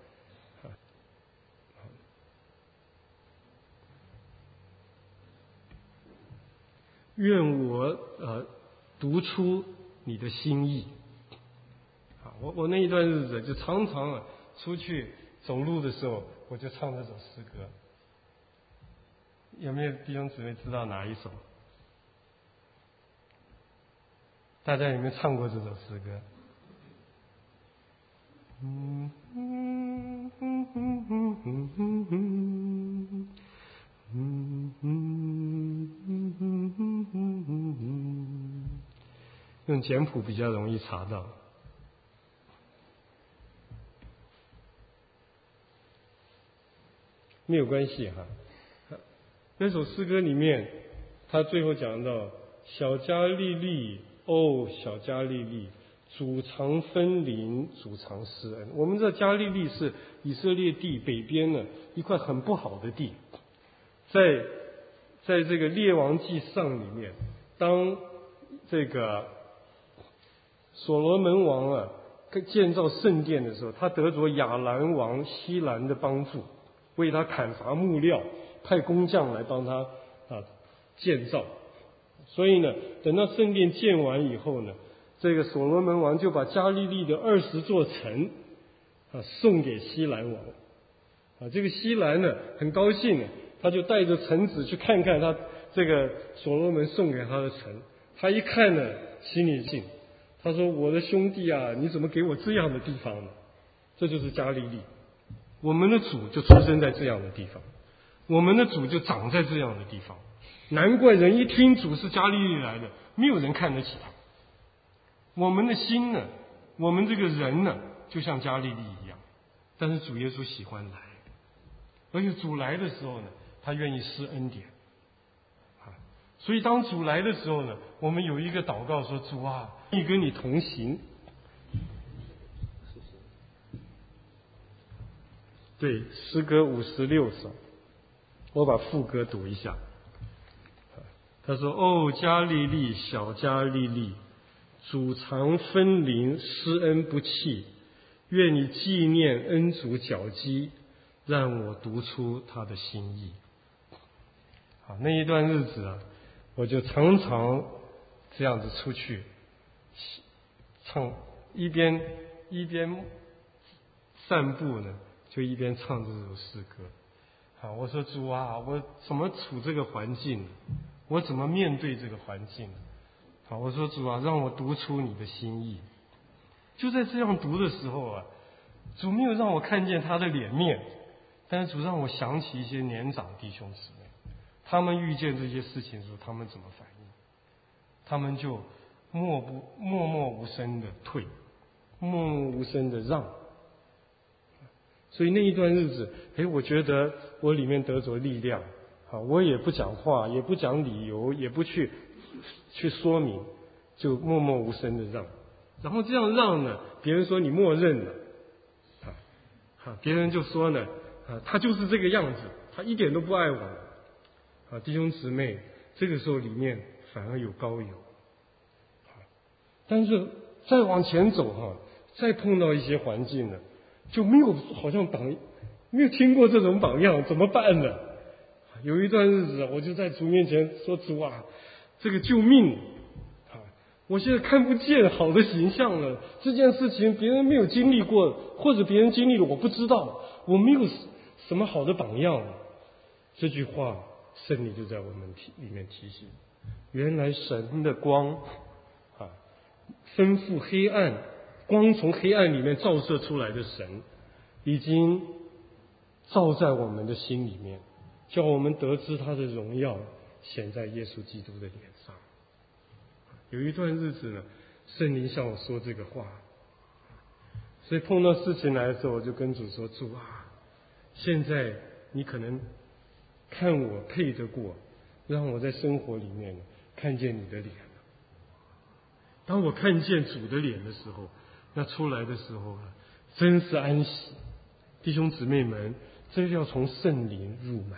愿我呃读出你的心意啊！我我那一段日子就常常啊出去走路的时候，我就唱这首诗歌。有没有弟兄姊妹知道哪一首？大家有没有唱过这首诗歌？嗯嗯嗯嗯嗯嗯嗯嗯嗯嗯嗯嗯嗯嗯，用简谱比较容易查到。没有关系哈。那首诗歌里面，他最后讲到：“小加利利，哦，小加利利，主常分临，主常施恩。”我们知道加利利是以色列地北边呢一块很不好的地。在在这个列王纪上里面，当这个所罗门王啊建造圣殿的时候，他得着亚兰王西兰的帮助，为他砍伐木料，派工匠来帮他啊建造。所以呢，等到圣殿建完以后呢，这个所罗门王就把加利利的二十座城啊送给西兰王啊。这个西兰呢很高兴呢，他就带着臣子去看看他这个所罗门送给他的城。他一看呢，心里信，他说：“我的兄弟啊，你怎么给我这样的地方呢？”这就是加利利。我们的主就出生在这样的地方，我们的主就长在这样的地方。难怪人一听主是加利利来的，没有人看得起他。我们的心呢，我们这个人呢，就像加利利一样，但是主耶稣喜欢来，而且主来的时候呢，他愿意施恩典啊。所以当主来的时候呢，我们有一个祷告说：“主啊，愿意跟你同行。”对，诗歌五十六首，我把副歌读一下。他说：“哦，加利利，小加利利，主常分临，施恩不弃， 愿你纪念恩主脚迹，让我读出他的心意。好，那一段日子啊，我就常常这样子出去唱，一边一边散步呢，就一边唱这首诗歌。好，我说主啊，我怎么处这个环境？我怎么面对这个环境？好，我说主啊，让我读出你的心意。就在这样读的时候啊，主没有让我看见他的脸面，但是主让我想起一些年长弟兄姊妹，他们遇见这些事情的时候，他们怎么反应？他们就默不默默无声的退，默默无声的让。所以那一段日子，哎，我觉得我里面得着力量，啊，我也不讲话，也不讲理由，也不去去说明，就默默无声的让。然后这样让呢，别人说你默认了，啊，啊，别人就说呢，啊，他就是这个样子，他一点都不爱我，啊，弟兄姊妹，这个时候里面反而有高油，啊，但是再往前走哈，再碰到一些环境呢，就没有好像榜没有听过这种榜样，怎么办呢？有一段日子，我就在主面前说：“主啊，这个救命！啊，我现在看不见好的形象了。这件事情别人没有经历过，或者别人经历了，我不知道，我没有什么好的榜样。”这句话，圣灵就在我们里面提醒：原来神的光啊，吩咐黑暗。光从黑暗里面照射出来的神，已经照在我们的心里面，叫我们得知他的荣耀显在耶稣基督的脸上。有一段日子呢，圣灵向我说这个话，所以碰到事情来的时候，我就跟主说：“主啊，现在你可能看我配得过，让我在生活里面看见你的脸。当我看见主的脸的时候，那出来的时候啊，真是安息。弟兄姊妹们，这要从圣灵入门。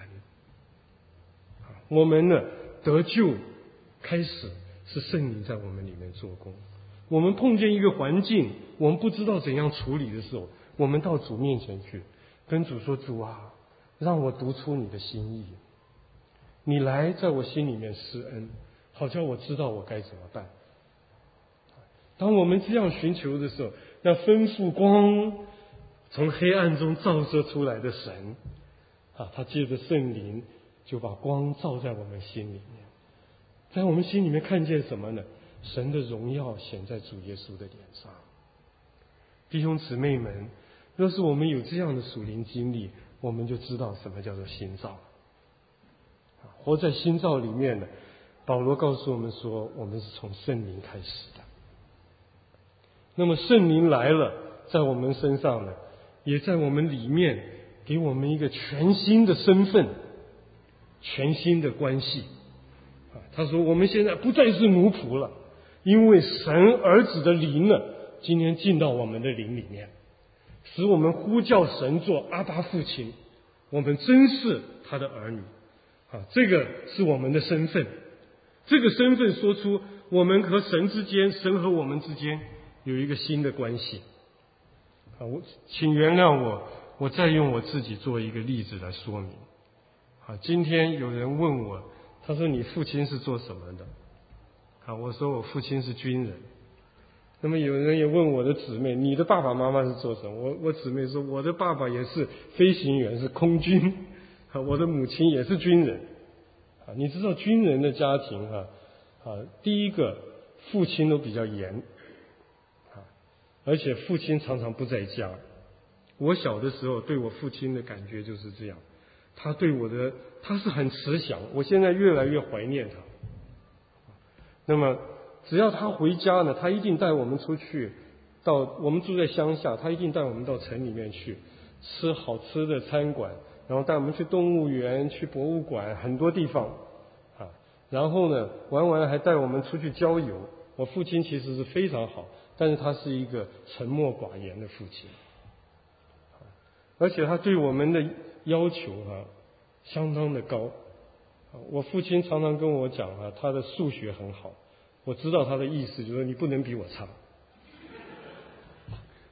我们呢得救开始是圣灵在我们里面做工。我们碰见一个环境，我们不知道怎样处理的时候，我们到主面前去，跟主说：“主啊，让我读出你的心意。你来在我心里面施恩，好叫我知道我该怎么办。”当我们这样寻求的时候，那吩咐光从黑暗中照射出来的神啊，他借着圣灵就把光照在我们心里面，在我们心里面看见什么呢？神的荣耀显在主耶稣的脸上。弟兄姊妹们，若是我们有这样的属灵经历，我们就知道什么叫做新造。活在新造里面呢，保罗告诉我们说，我们是从圣灵开始的。那么圣灵来了，在我们身上呢，也在我们里面给我们一个全新的身份，全新的关系。啊，他说我们现在不再是奴仆了，因为神儿子的灵呢，今天进到我们的灵里面，使我们呼叫神做阿爸父亲，我们真是他的儿女。啊，这个是我们的身份。这个身份说出我们和神之间，神和我们之间有一个新的关系。啊，我请原谅我，我再用我自己做一个例子来说明。啊，今天有人问我，他说你父亲是做什么的？啊，我说我父亲是军人。那么有人也问我的姊妹，你的爸爸妈妈是做什么？我我姊妹说，我的爸爸也是飞行员，是空军。啊，我的母亲也是军人。啊，你知道军人的家庭哈，啊，第一个父亲都比较严。而且父亲常常不在家。我小的时候对我父亲的感觉就是这样，他对我的他是很慈祥，我现在越来越怀念他。那么只要他回家呢，他一定带我们出去，到我们住在乡下，他一定带我们到城里面去吃好吃的餐馆，然后带我们去动物园、去博物馆，很多地方啊。然后呢，玩完还带我们出去郊游。我父亲其实是非常好，但是他是一个沉默寡言的父亲，而且他对我们的要求啊相当的高。我父亲常常跟我讲啊，他的数学很好，我知道他的意思就是你不能比我差。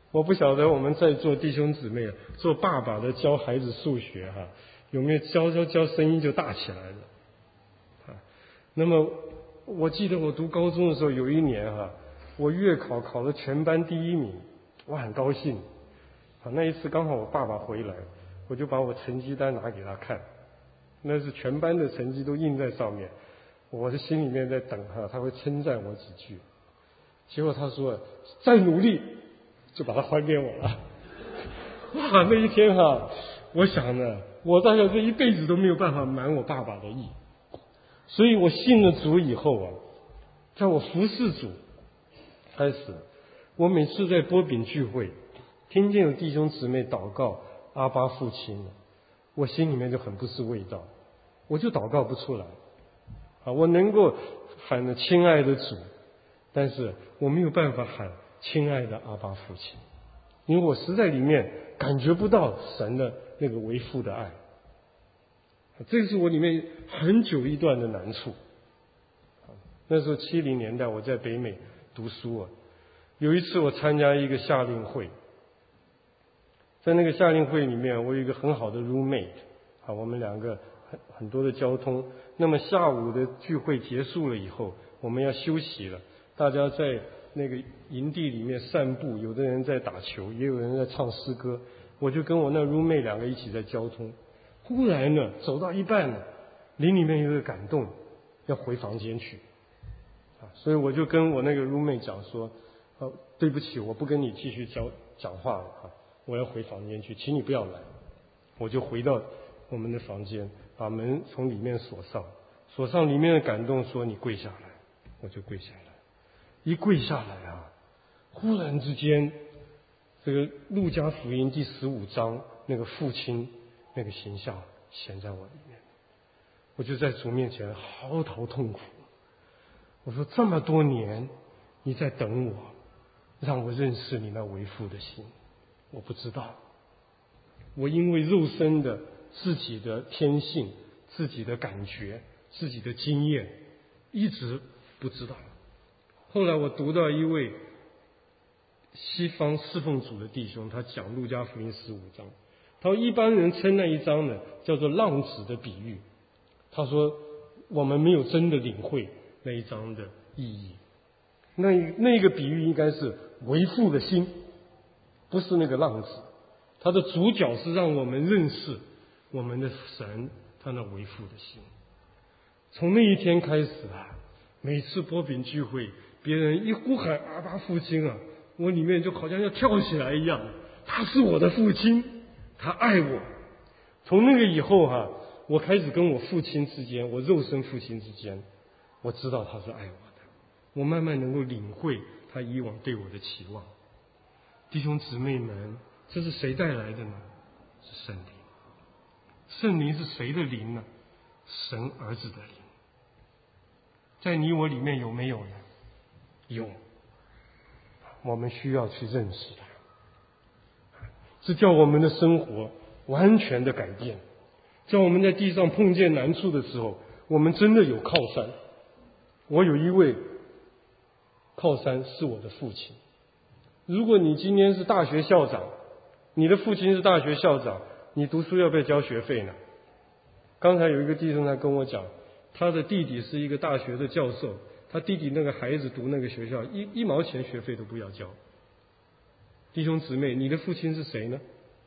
我不晓得我们在座弟兄姊妹啊，做爸爸的教孩子数学哈、啊，有没有教教教声音就大起来了啊？那么我记得我读高中的时候，有一年哈、啊，我月考考了全班第一名，我很高兴啊。那一次刚好我爸爸回来，我就把我成绩单拿给他看，那是全班的成绩都印在上面，我的心里面在等哈、啊，他会称赞我几句。结果他说再努力，就把它还给我了。哇，那一天哈、啊，我想呢，我大概这一辈子都没有办法满我爸爸的意。所以我信了主以后啊，在我服侍主开始，我每次在波饼聚会，听见有弟兄姊妹祷告阿爸父亲，我心里面就很不是味道，我就祷告不出来。啊，我能够喊了亲爱的主，但是我没有办法喊亲爱的阿爸父亲，因为我实在里面感觉不到神的那个为父的爱。这是我里面很久一段的难处。那时候七零年代我在北美读书啊，有一次我参加一个夏令会，在那个夏令会里面，我有一个很好的 roommate 啊，我们两个很很多的交通。那么下午的聚会结束了以后，我们要休息了，大家在那个营地里面散步，有的人在打球，也有人在唱诗歌。我就跟我那 roommate 两个一起在交通。忽然呢，走到一半呢，灵里面有一个感动，要回房间去，啊，所以我就跟我那个 roommate 讲说，啊，对不起，我不跟你继续交讲话了啊，我要回房间去，请你不要来。我就回到我们的房间，把门从里面锁上，锁上里面的感动说你跪下来，我就跪下来，一跪下来啊，忽然之间，这个路加福音第十五章那个父亲。那个形象显在我里面，我就在主面前嚎啕痛苦。我说这么多年你在等我，让我认识你那为父的心，我不知道。我因为肉身的自己的天性、自己的感觉、自己的经验，一直不知道。后来我读到一位西方侍奉主的弟兄，他讲路加福音十五章。他说一般人称那一章呢叫做浪子的比喻。他说我们没有真的领会那一章的意义。那那个比喻应该是为父的心，不是那个浪子。他的主角是让我们认识我们的神，他那为父的心。从那一天开始啊，每次波饼聚会，别人一呼喊阿爸父亲啊，我里面就好像要跳起来一样。他是我的父亲，他爱我。从那个以后哈、啊，我开始跟我父亲之间，我肉身父亲之间，我知道他是爱我的。我慢慢能够领会他以往对我的期望。弟兄姊妹们，这是谁带来的呢？是圣灵。圣灵是谁的灵呢？神儿子的灵。在你我里面有没有呢？有。我们需要去认识他，这叫我们的生活完全的改变。在我们在地上碰见难处的时候，我们真的有靠山。我有一位靠山是我的父亲。如果你今天是大学校长，你的父亲是大学校长，你读书要不要交学费呢？刚才有一个弟兄他跟我讲，他的弟弟是一个大学的教授，他弟弟那个孩子读那个学校，一一毛钱学费都不要交。弟兄姊妹，你的父亲是谁呢？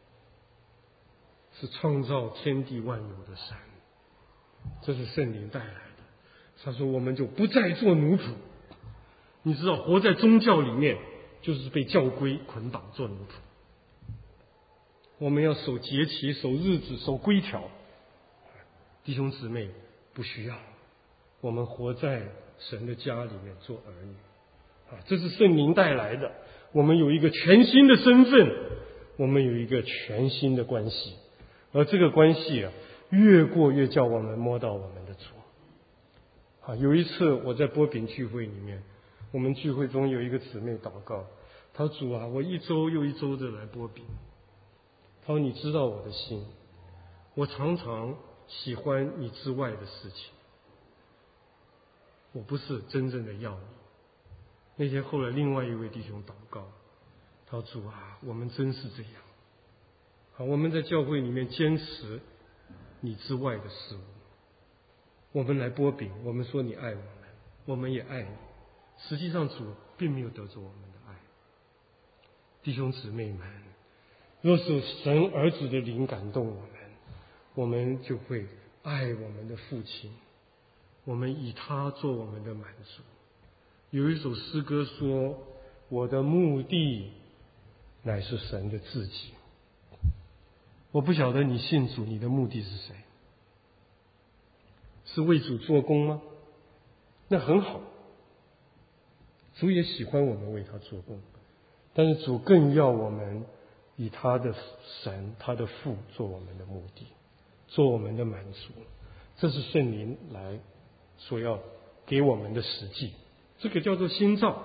是创造天地万有的神，这是圣灵带来的。他说我们就不再做奴仆。你知道活在宗教里面就是被教规捆绑做奴仆，我们要守节期、守日子、守规条。弟兄姊妹不需要，我们活在神的家里面做儿女啊，这是圣灵带来的。我们有一个全新的身份，我们有一个全新的关系，而这个关系啊，越过越叫我们摸到我们的主啊。有一次我在波饼聚会里面，我们聚会中有一个姊妹祷告，她说主啊，我一周又一周的来波饼。她说你知道我的心，我常常喜欢你之外的事情，我不是真正的要你。那天后来另外一位弟兄祷告， 好，主啊，我们真是这样。好，我们在教会里面坚持你之外的事物，我们来拨饼，我们说你爱我们，我们也爱你。实际上主并没有得着我们的爱。弟兄姊妹们，若是神儿子的灵感动我们，我们就会爱我们的父亲，我们以他做我们的满足。有一首诗歌说，我的目的乃是神的自己。我不晓得你信主，你的目的是谁？是为主做工吗？那很好，主也喜欢我们为他做工，但是主更要我们以他的神、他的父做我们的目的，做我们的满足。这是圣灵来所要给我们的实际，这个叫做新造。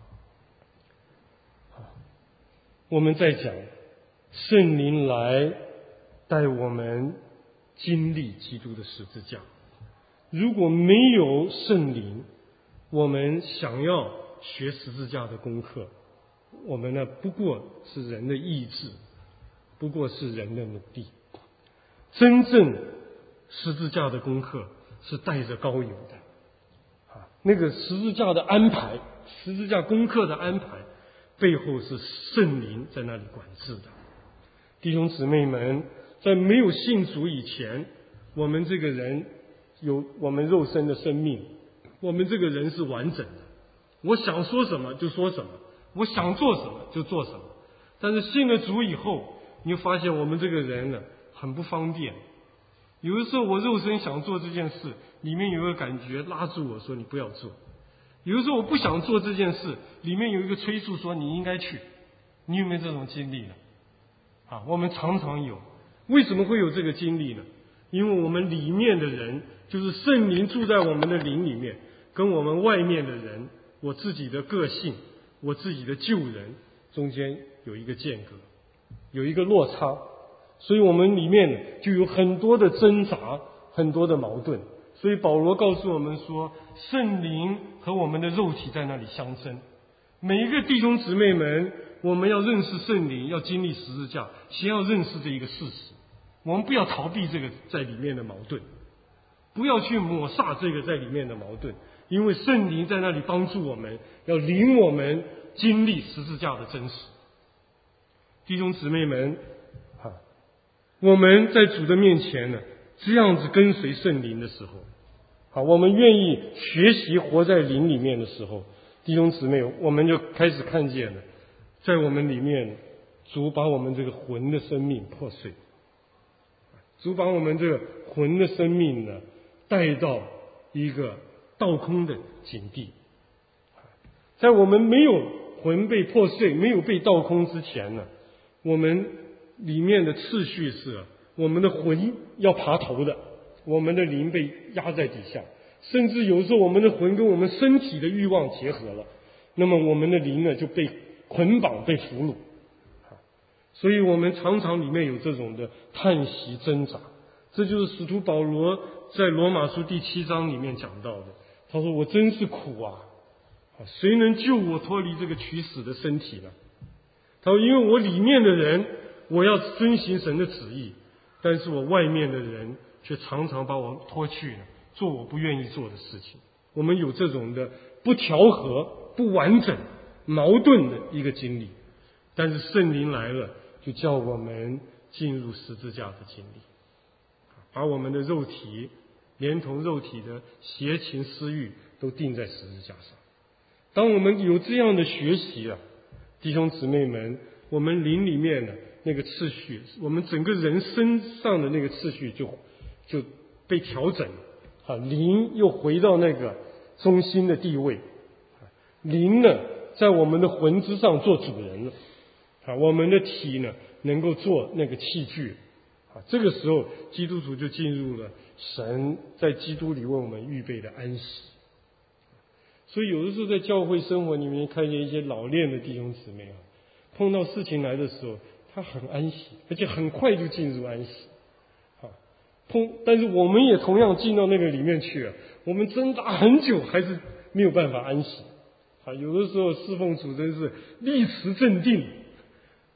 我们在讲圣灵来带我们经历基督的十字架。如果没有圣灵，我们想要学十字架的功课，我们呢不过是人的意志，不过是人的努力。真正十字架的功课是带着膏油的啊，那个十字架的安排，十字架功课的安排背后是圣灵在那里管制的。弟兄姊妹们，在没有信主以前，我们这个人有我们肉身的生命，我们这个人是完整的，我想说什么就说什么，我想做什么就做什么。但是信了主以后，你就发现我们这个人呢很不方便。有的时候我肉身想做这件事，里面有个感觉拉住我说你不要做。有的时候我不想做这件事，里面有一个催促说你应该去。你有没有这种经历呢？啊，我们常常有。为什么会有这个经历呢？因为我们里面的人，就是圣灵住在我们的灵里面，跟我们外面的人，我自己的个性，我自己的旧人中间有一个间隔，有一个落差，所以我们里面呢就有很多的挣扎，很多的矛盾。所以保罗告诉我们说，圣灵和我们的肉体在那里相争。每一个弟兄姊妹们，我们要认识圣灵，要经历十字架，先要认识这一个事实。我们不要逃避这个在里面的矛盾，不要去抹煞这个在里面的矛盾，因为圣灵在那里帮助我们，要领我们经历十字架的真实。弟兄姊妹们啊，我们在主的面前呢，这样子跟随圣灵的时候，好，我们愿意学习活在灵里面的时候，弟兄姊妹，我们就开始看见了，在我们里面，主把我们这个魂的生命破碎，主把我们这个魂的生命呢，带到一个倒空的境地。在我们没有魂被破碎、没有被倒空之前呢，我们里面的次序是，我们的魂要爬头的，我们的灵被压在底下，甚至有时候我们的魂跟我们身体的欲望结合了，那么我们的灵呢就被捆绑、被俘虏。所以我们常常里面有这种的叹息挣扎，这就是使徒保罗在罗马书第七章里面讲到的。他说：“我真是苦啊！谁能救我脱离这个取死的身体呢？”他说：“因为我里面的人，我要遵行神的旨意，但是我外面的人却常常把我拖去了，做我不愿意做的事情。”我们有这种的不调和、不完整、矛盾的一个经历，但是圣灵来了，就叫我们进入十字架的经历，把我们的肉体连同肉体的邪情私欲都钉在十字架上。当我们有这样的学习啊，弟兄姊妹们，我们灵里面的那个次序，我们整个人身上的那个次序就就被调整啊，灵又回到那个中心的地位，灵呢在我们的魂之上做主人了啊，我们的体呢能够做那个器具啊，这个时候基督徒就进入了神在基督里为我们预备的安息。所以有的时候在教会生活里面看见一些老练的弟兄姊妹啊，碰到事情来的时候他很安息，而且很快就进入安息啊。碰但是我们也同样进到那个里面去了，我们挣扎很久还是没有办法安息啊。有的时候侍奉主真是立持镇定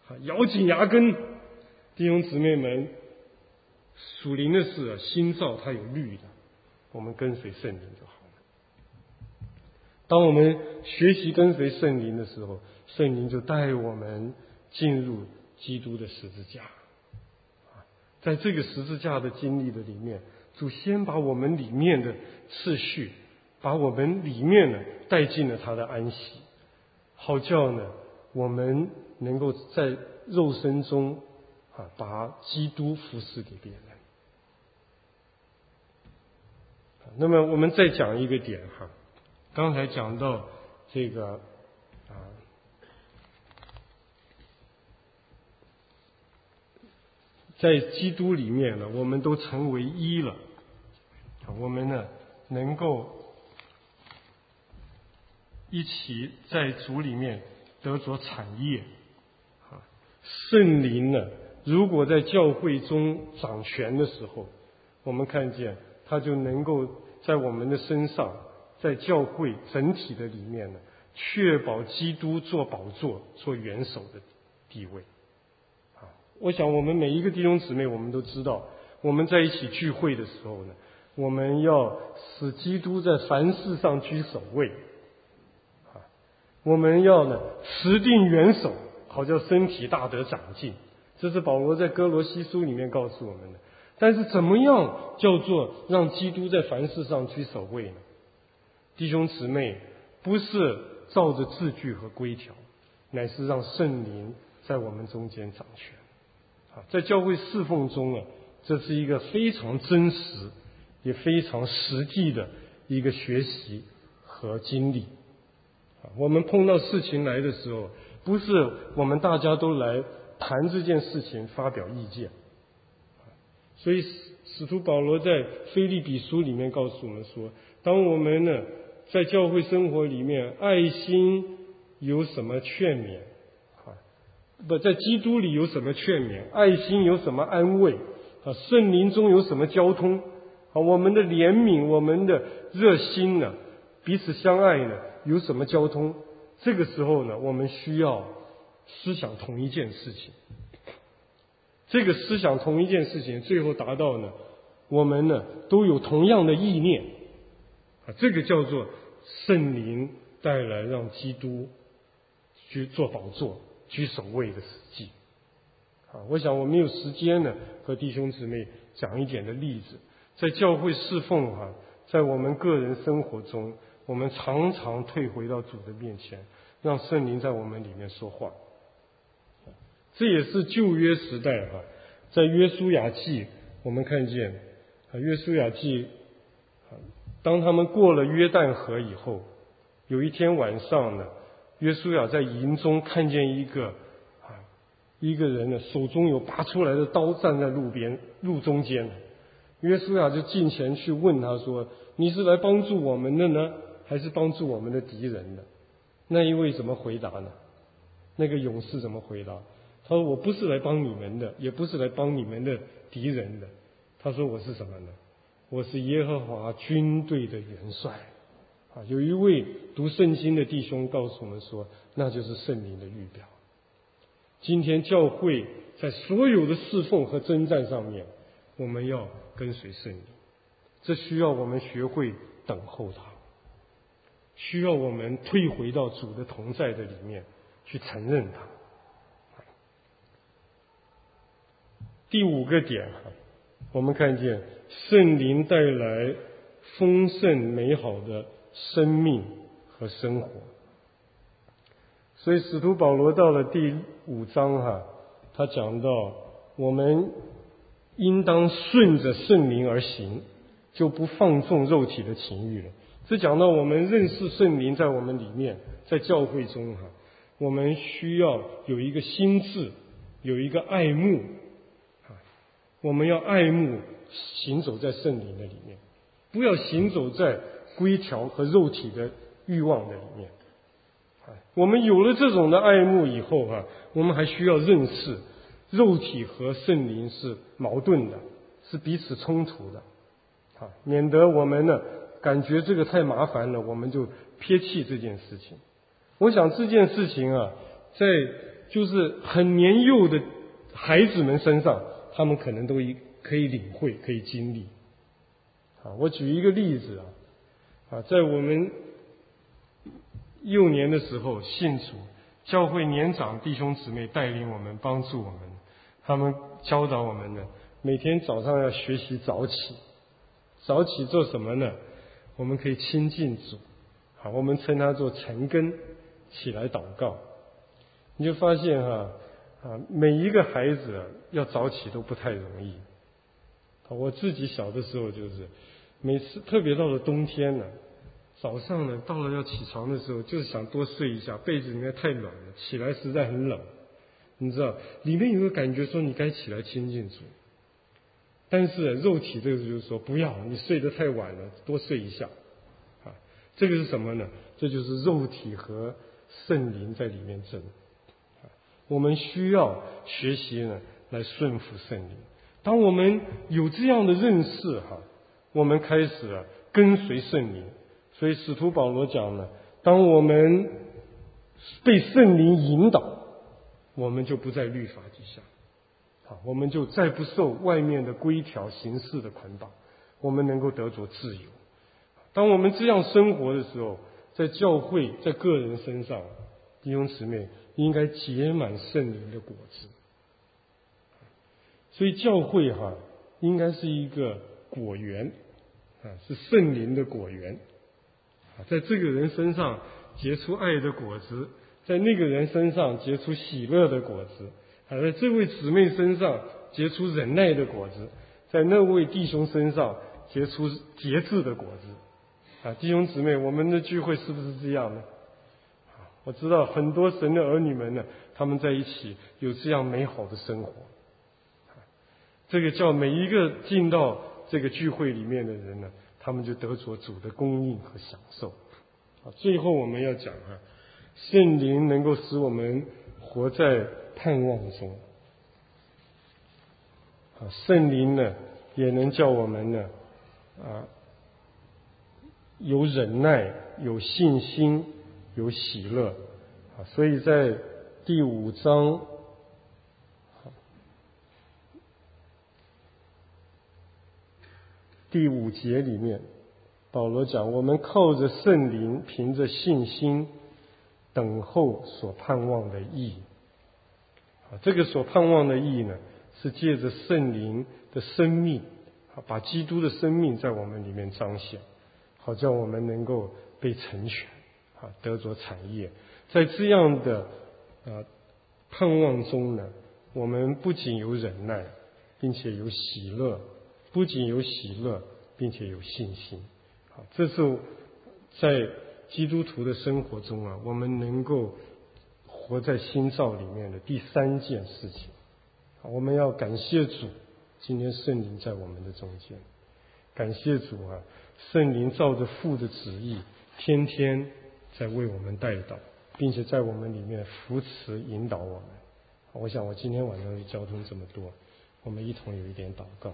啊，咬紧牙根，弟兄姊妹们，属灵的事啊，心照它有律的，我们跟随圣灵就好了。当我们学习跟随圣灵的时候，圣灵就带我们进入基督的十字架。在这个十字架的经历的里面，主先把我们里面的次序，把我们里面呢带进了他的安息，好叫呢我们能够在肉身中啊把基督服侍给别人。那么我们再讲一个点哈，刚才讲到这个啊，在基督里面呢，我们都成为一了，我们呢能够一起在主里面得着产业。圣灵呢，如果在教会中掌权的时候，我们看见他就能够在我们的身上，在教会整体的里面呢，确保基督做宝座、做元首的地位。啊，我想我们每一个弟兄姊妹，我们都知道，我们在一起聚会的时候呢，我们要使基督在凡事上居首位。啊，我们要呢持定元首，好叫身体大得长进。这是保罗在哥罗西书里面告诉我们的。但是怎么样叫做让基督在凡事上居首位呢？弟兄姊妹，不是照着字句和规条，乃是让圣灵在我们中间掌权。啊，在教会侍奉中啊，这是一个非常真实也非常实际的一个学习和经历。啊，我们碰到事情来的时候，不是我们大家都来谈这件事情发表意见。所以使徒保罗在腓立比书里面告诉我们说，当我们呢在教会生活里面，爱心有什么劝勉啊？不，在基督里有什么劝勉？爱心有什么安慰啊？圣灵中有什么交通啊？我们的怜悯，我们的热心呢，彼此相爱呢，有什么交通？这个时候呢，我们需要思想同一件事情。这个思想同一件事情，最后达到呢，我们呢都有同样的意念啊，这个叫做圣灵带来让基督去做宝座、居首位的实际啊。我想我没有时间呢和弟兄姊妹讲一点的例子，在教会侍奉哈、啊，在我们个人生活中，我们常常退回到主的面前，让圣灵在我们里面说话。这也是旧约时代哈、啊，在约书亚记我们看见啊，约书亚记啊，当他们过了约旦河以后，有一天晚上呢，约书亚在营中看见一个啊一个人呢，手中有拔出来的刀，站在路边路中间。约书亚就近前去问他说：“你是来帮助我们的呢，还是帮助我们的敌人呢？”那一位怎么回答呢？那个勇士怎么回答？他说：“我不是来帮你们的，也不是来帮你们的敌人的。”他说：“我是什么呢？我是耶和华军队的元帅。”啊，有一位读圣经的弟兄告诉我们说，那就是圣灵的预表。今天教会在所有的侍奉和征战上面，我们要跟随圣灵，这需要我们学会等候他，需要我们退回到主的同在的里面去承认他。第五个点哈，我们看见圣灵带来丰盛美好的生命和生活。所以使徒保罗到了第五章哈，他讲到我们应当顺着圣灵而行，就不放纵肉体的情欲了。这讲到我们认识圣灵在我们里面，在教会中哈，我们需要有一个心志，有一个爱慕。我们要爱慕行走在圣灵的里面，不要行走在规条和肉体的欲望的里面。我们有了这种的爱慕以后啊，我们还需要认识肉体和圣灵是矛盾的，是彼此冲突的啊，免得我们呢感觉这个太麻烦了，我们就撇弃这件事情。我想这件事情啊，在就是很年幼的孩子们身上，他们可能都可以领会，可以经历。啊，我举一个例子啊，啊，在我们幼年的时候信主，教会年长弟兄姊妹带领我们，帮助我们，他们教导我们呢，每天早上要学习早起。早起做什么呢？我们可以亲近主，好，我们称它做晨更，起来祷告。你就发现哈啊，每一个孩子啊，要早起都不太容易。我自己小的时候就是，每次特别到了冬天呢，早上呢到了要起床的时候，就是想多睡一下，被子里面太暖了，起来实在很冷。你知道，里面有个感觉说你该起来亲近主。但是肉体这个就是说，不要你睡得太晚了，多睡一下，啊，这个是什么呢？这就是肉体和圣灵在里面争。啊，我们需要学习呢，来顺服圣灵。当我们有这样的认识哈，我们开始啊跟随圣灵。所以使徒保罗讲呢，当我们被圣灵引导，我们就不在律法底下。好，我们就再不受外面的规条形式的捆绑，我们能够得着自由。当我们这样生活的时候，在教会在个人身上，弟兄姊妹应该结满圣灵的果子。所以教会哈应该是一个果园啊，是圣灵的果园啊，在这个人身上结出爱的果子，在那个人身上结出喜乐的果子，啊，在这位姊妹身上结出忍耐的果子，在那位弟兄身上结出节制的果子。啊，弟兄姊妹，我们的聚会是不是这样呢？啊，我知道很多神的儿女们呢，他们在一起有这样美好的生活。啊，这个叫每一个进到这个聚会里面的人呢，他们就得着主的供应和享受。啊，最后我们要讲啊，圣灵能够使我们活在盼望中。啊，圣灵呢也能叫我们呢啊有忍耐，有信心，有喜乐。啊，所以在第五章第五节里面，保罗讲，我们靠着圣灵，凭着信心等候所盼望的义。啊，这个所盼望的义呢，是借着圣灵的生命，啊，把基督的生命在我们里面彰显，好叫我们能够被成全，啊，得着产业。在这样的呃盼望中呢，我们不仅有忍耐，并且有喜乐，不仅有喜乐，并且有信心。啊，这是在基督徒的生活中啊，我们能够活在新造里面的第三件事情。我们要感谢主，今天圣灵在我们的中间。感谢主啊，圣灵照着父的旨意，天天在为我们带导，并且在我们里面扶持引导我们。我想我今天晚上的交通这么多，我们一同有一点祷告。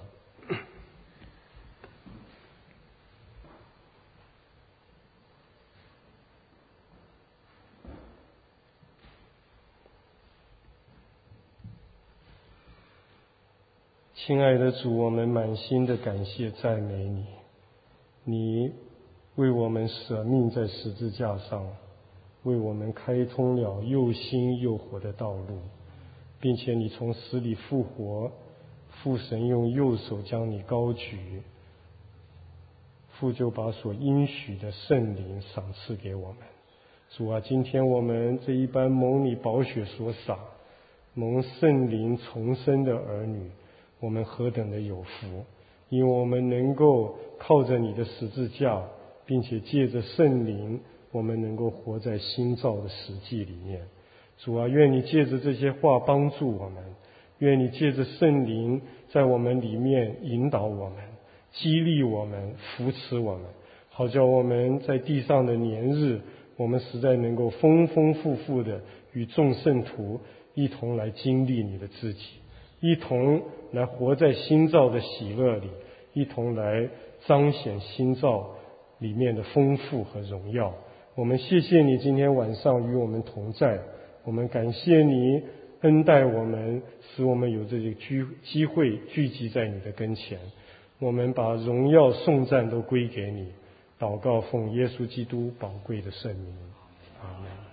亲爱的主，我们满心的感谢赞美你，你为我们舍命在十字架上，为我们开通了又新又活的道路，并且你从死里复活，父神用右手将你高举，父就把所应许的圣灵赏赐给我们。主啊，今天我们这一班蒙你宝血所洒，蒙圣灵重生的儿女，我们何等的有福，因为我们能够靠着你的十字架，并且借着圣灵，我们能够活在新造的实际里面。主啊，愿你借着这些话帮助我们，愿你借着圣灵在我们里面引导我们，激励我们，扶持我们，好叫我们在地上的年日，我们实在能够丰丰富富的与众圣徒一同来经历你的自己，一同来活在新造的喜乐里，一同来彰显新造里面的丰富和荣耀。我们谢谢你今天晚上与我们同在， 我们感谢你恩待我们，使我们有这个聚机会聚集在你的跟前。我们把荣耀颂赞都归给你，祷告奉耶稣基督宝贵的圣名，阿门。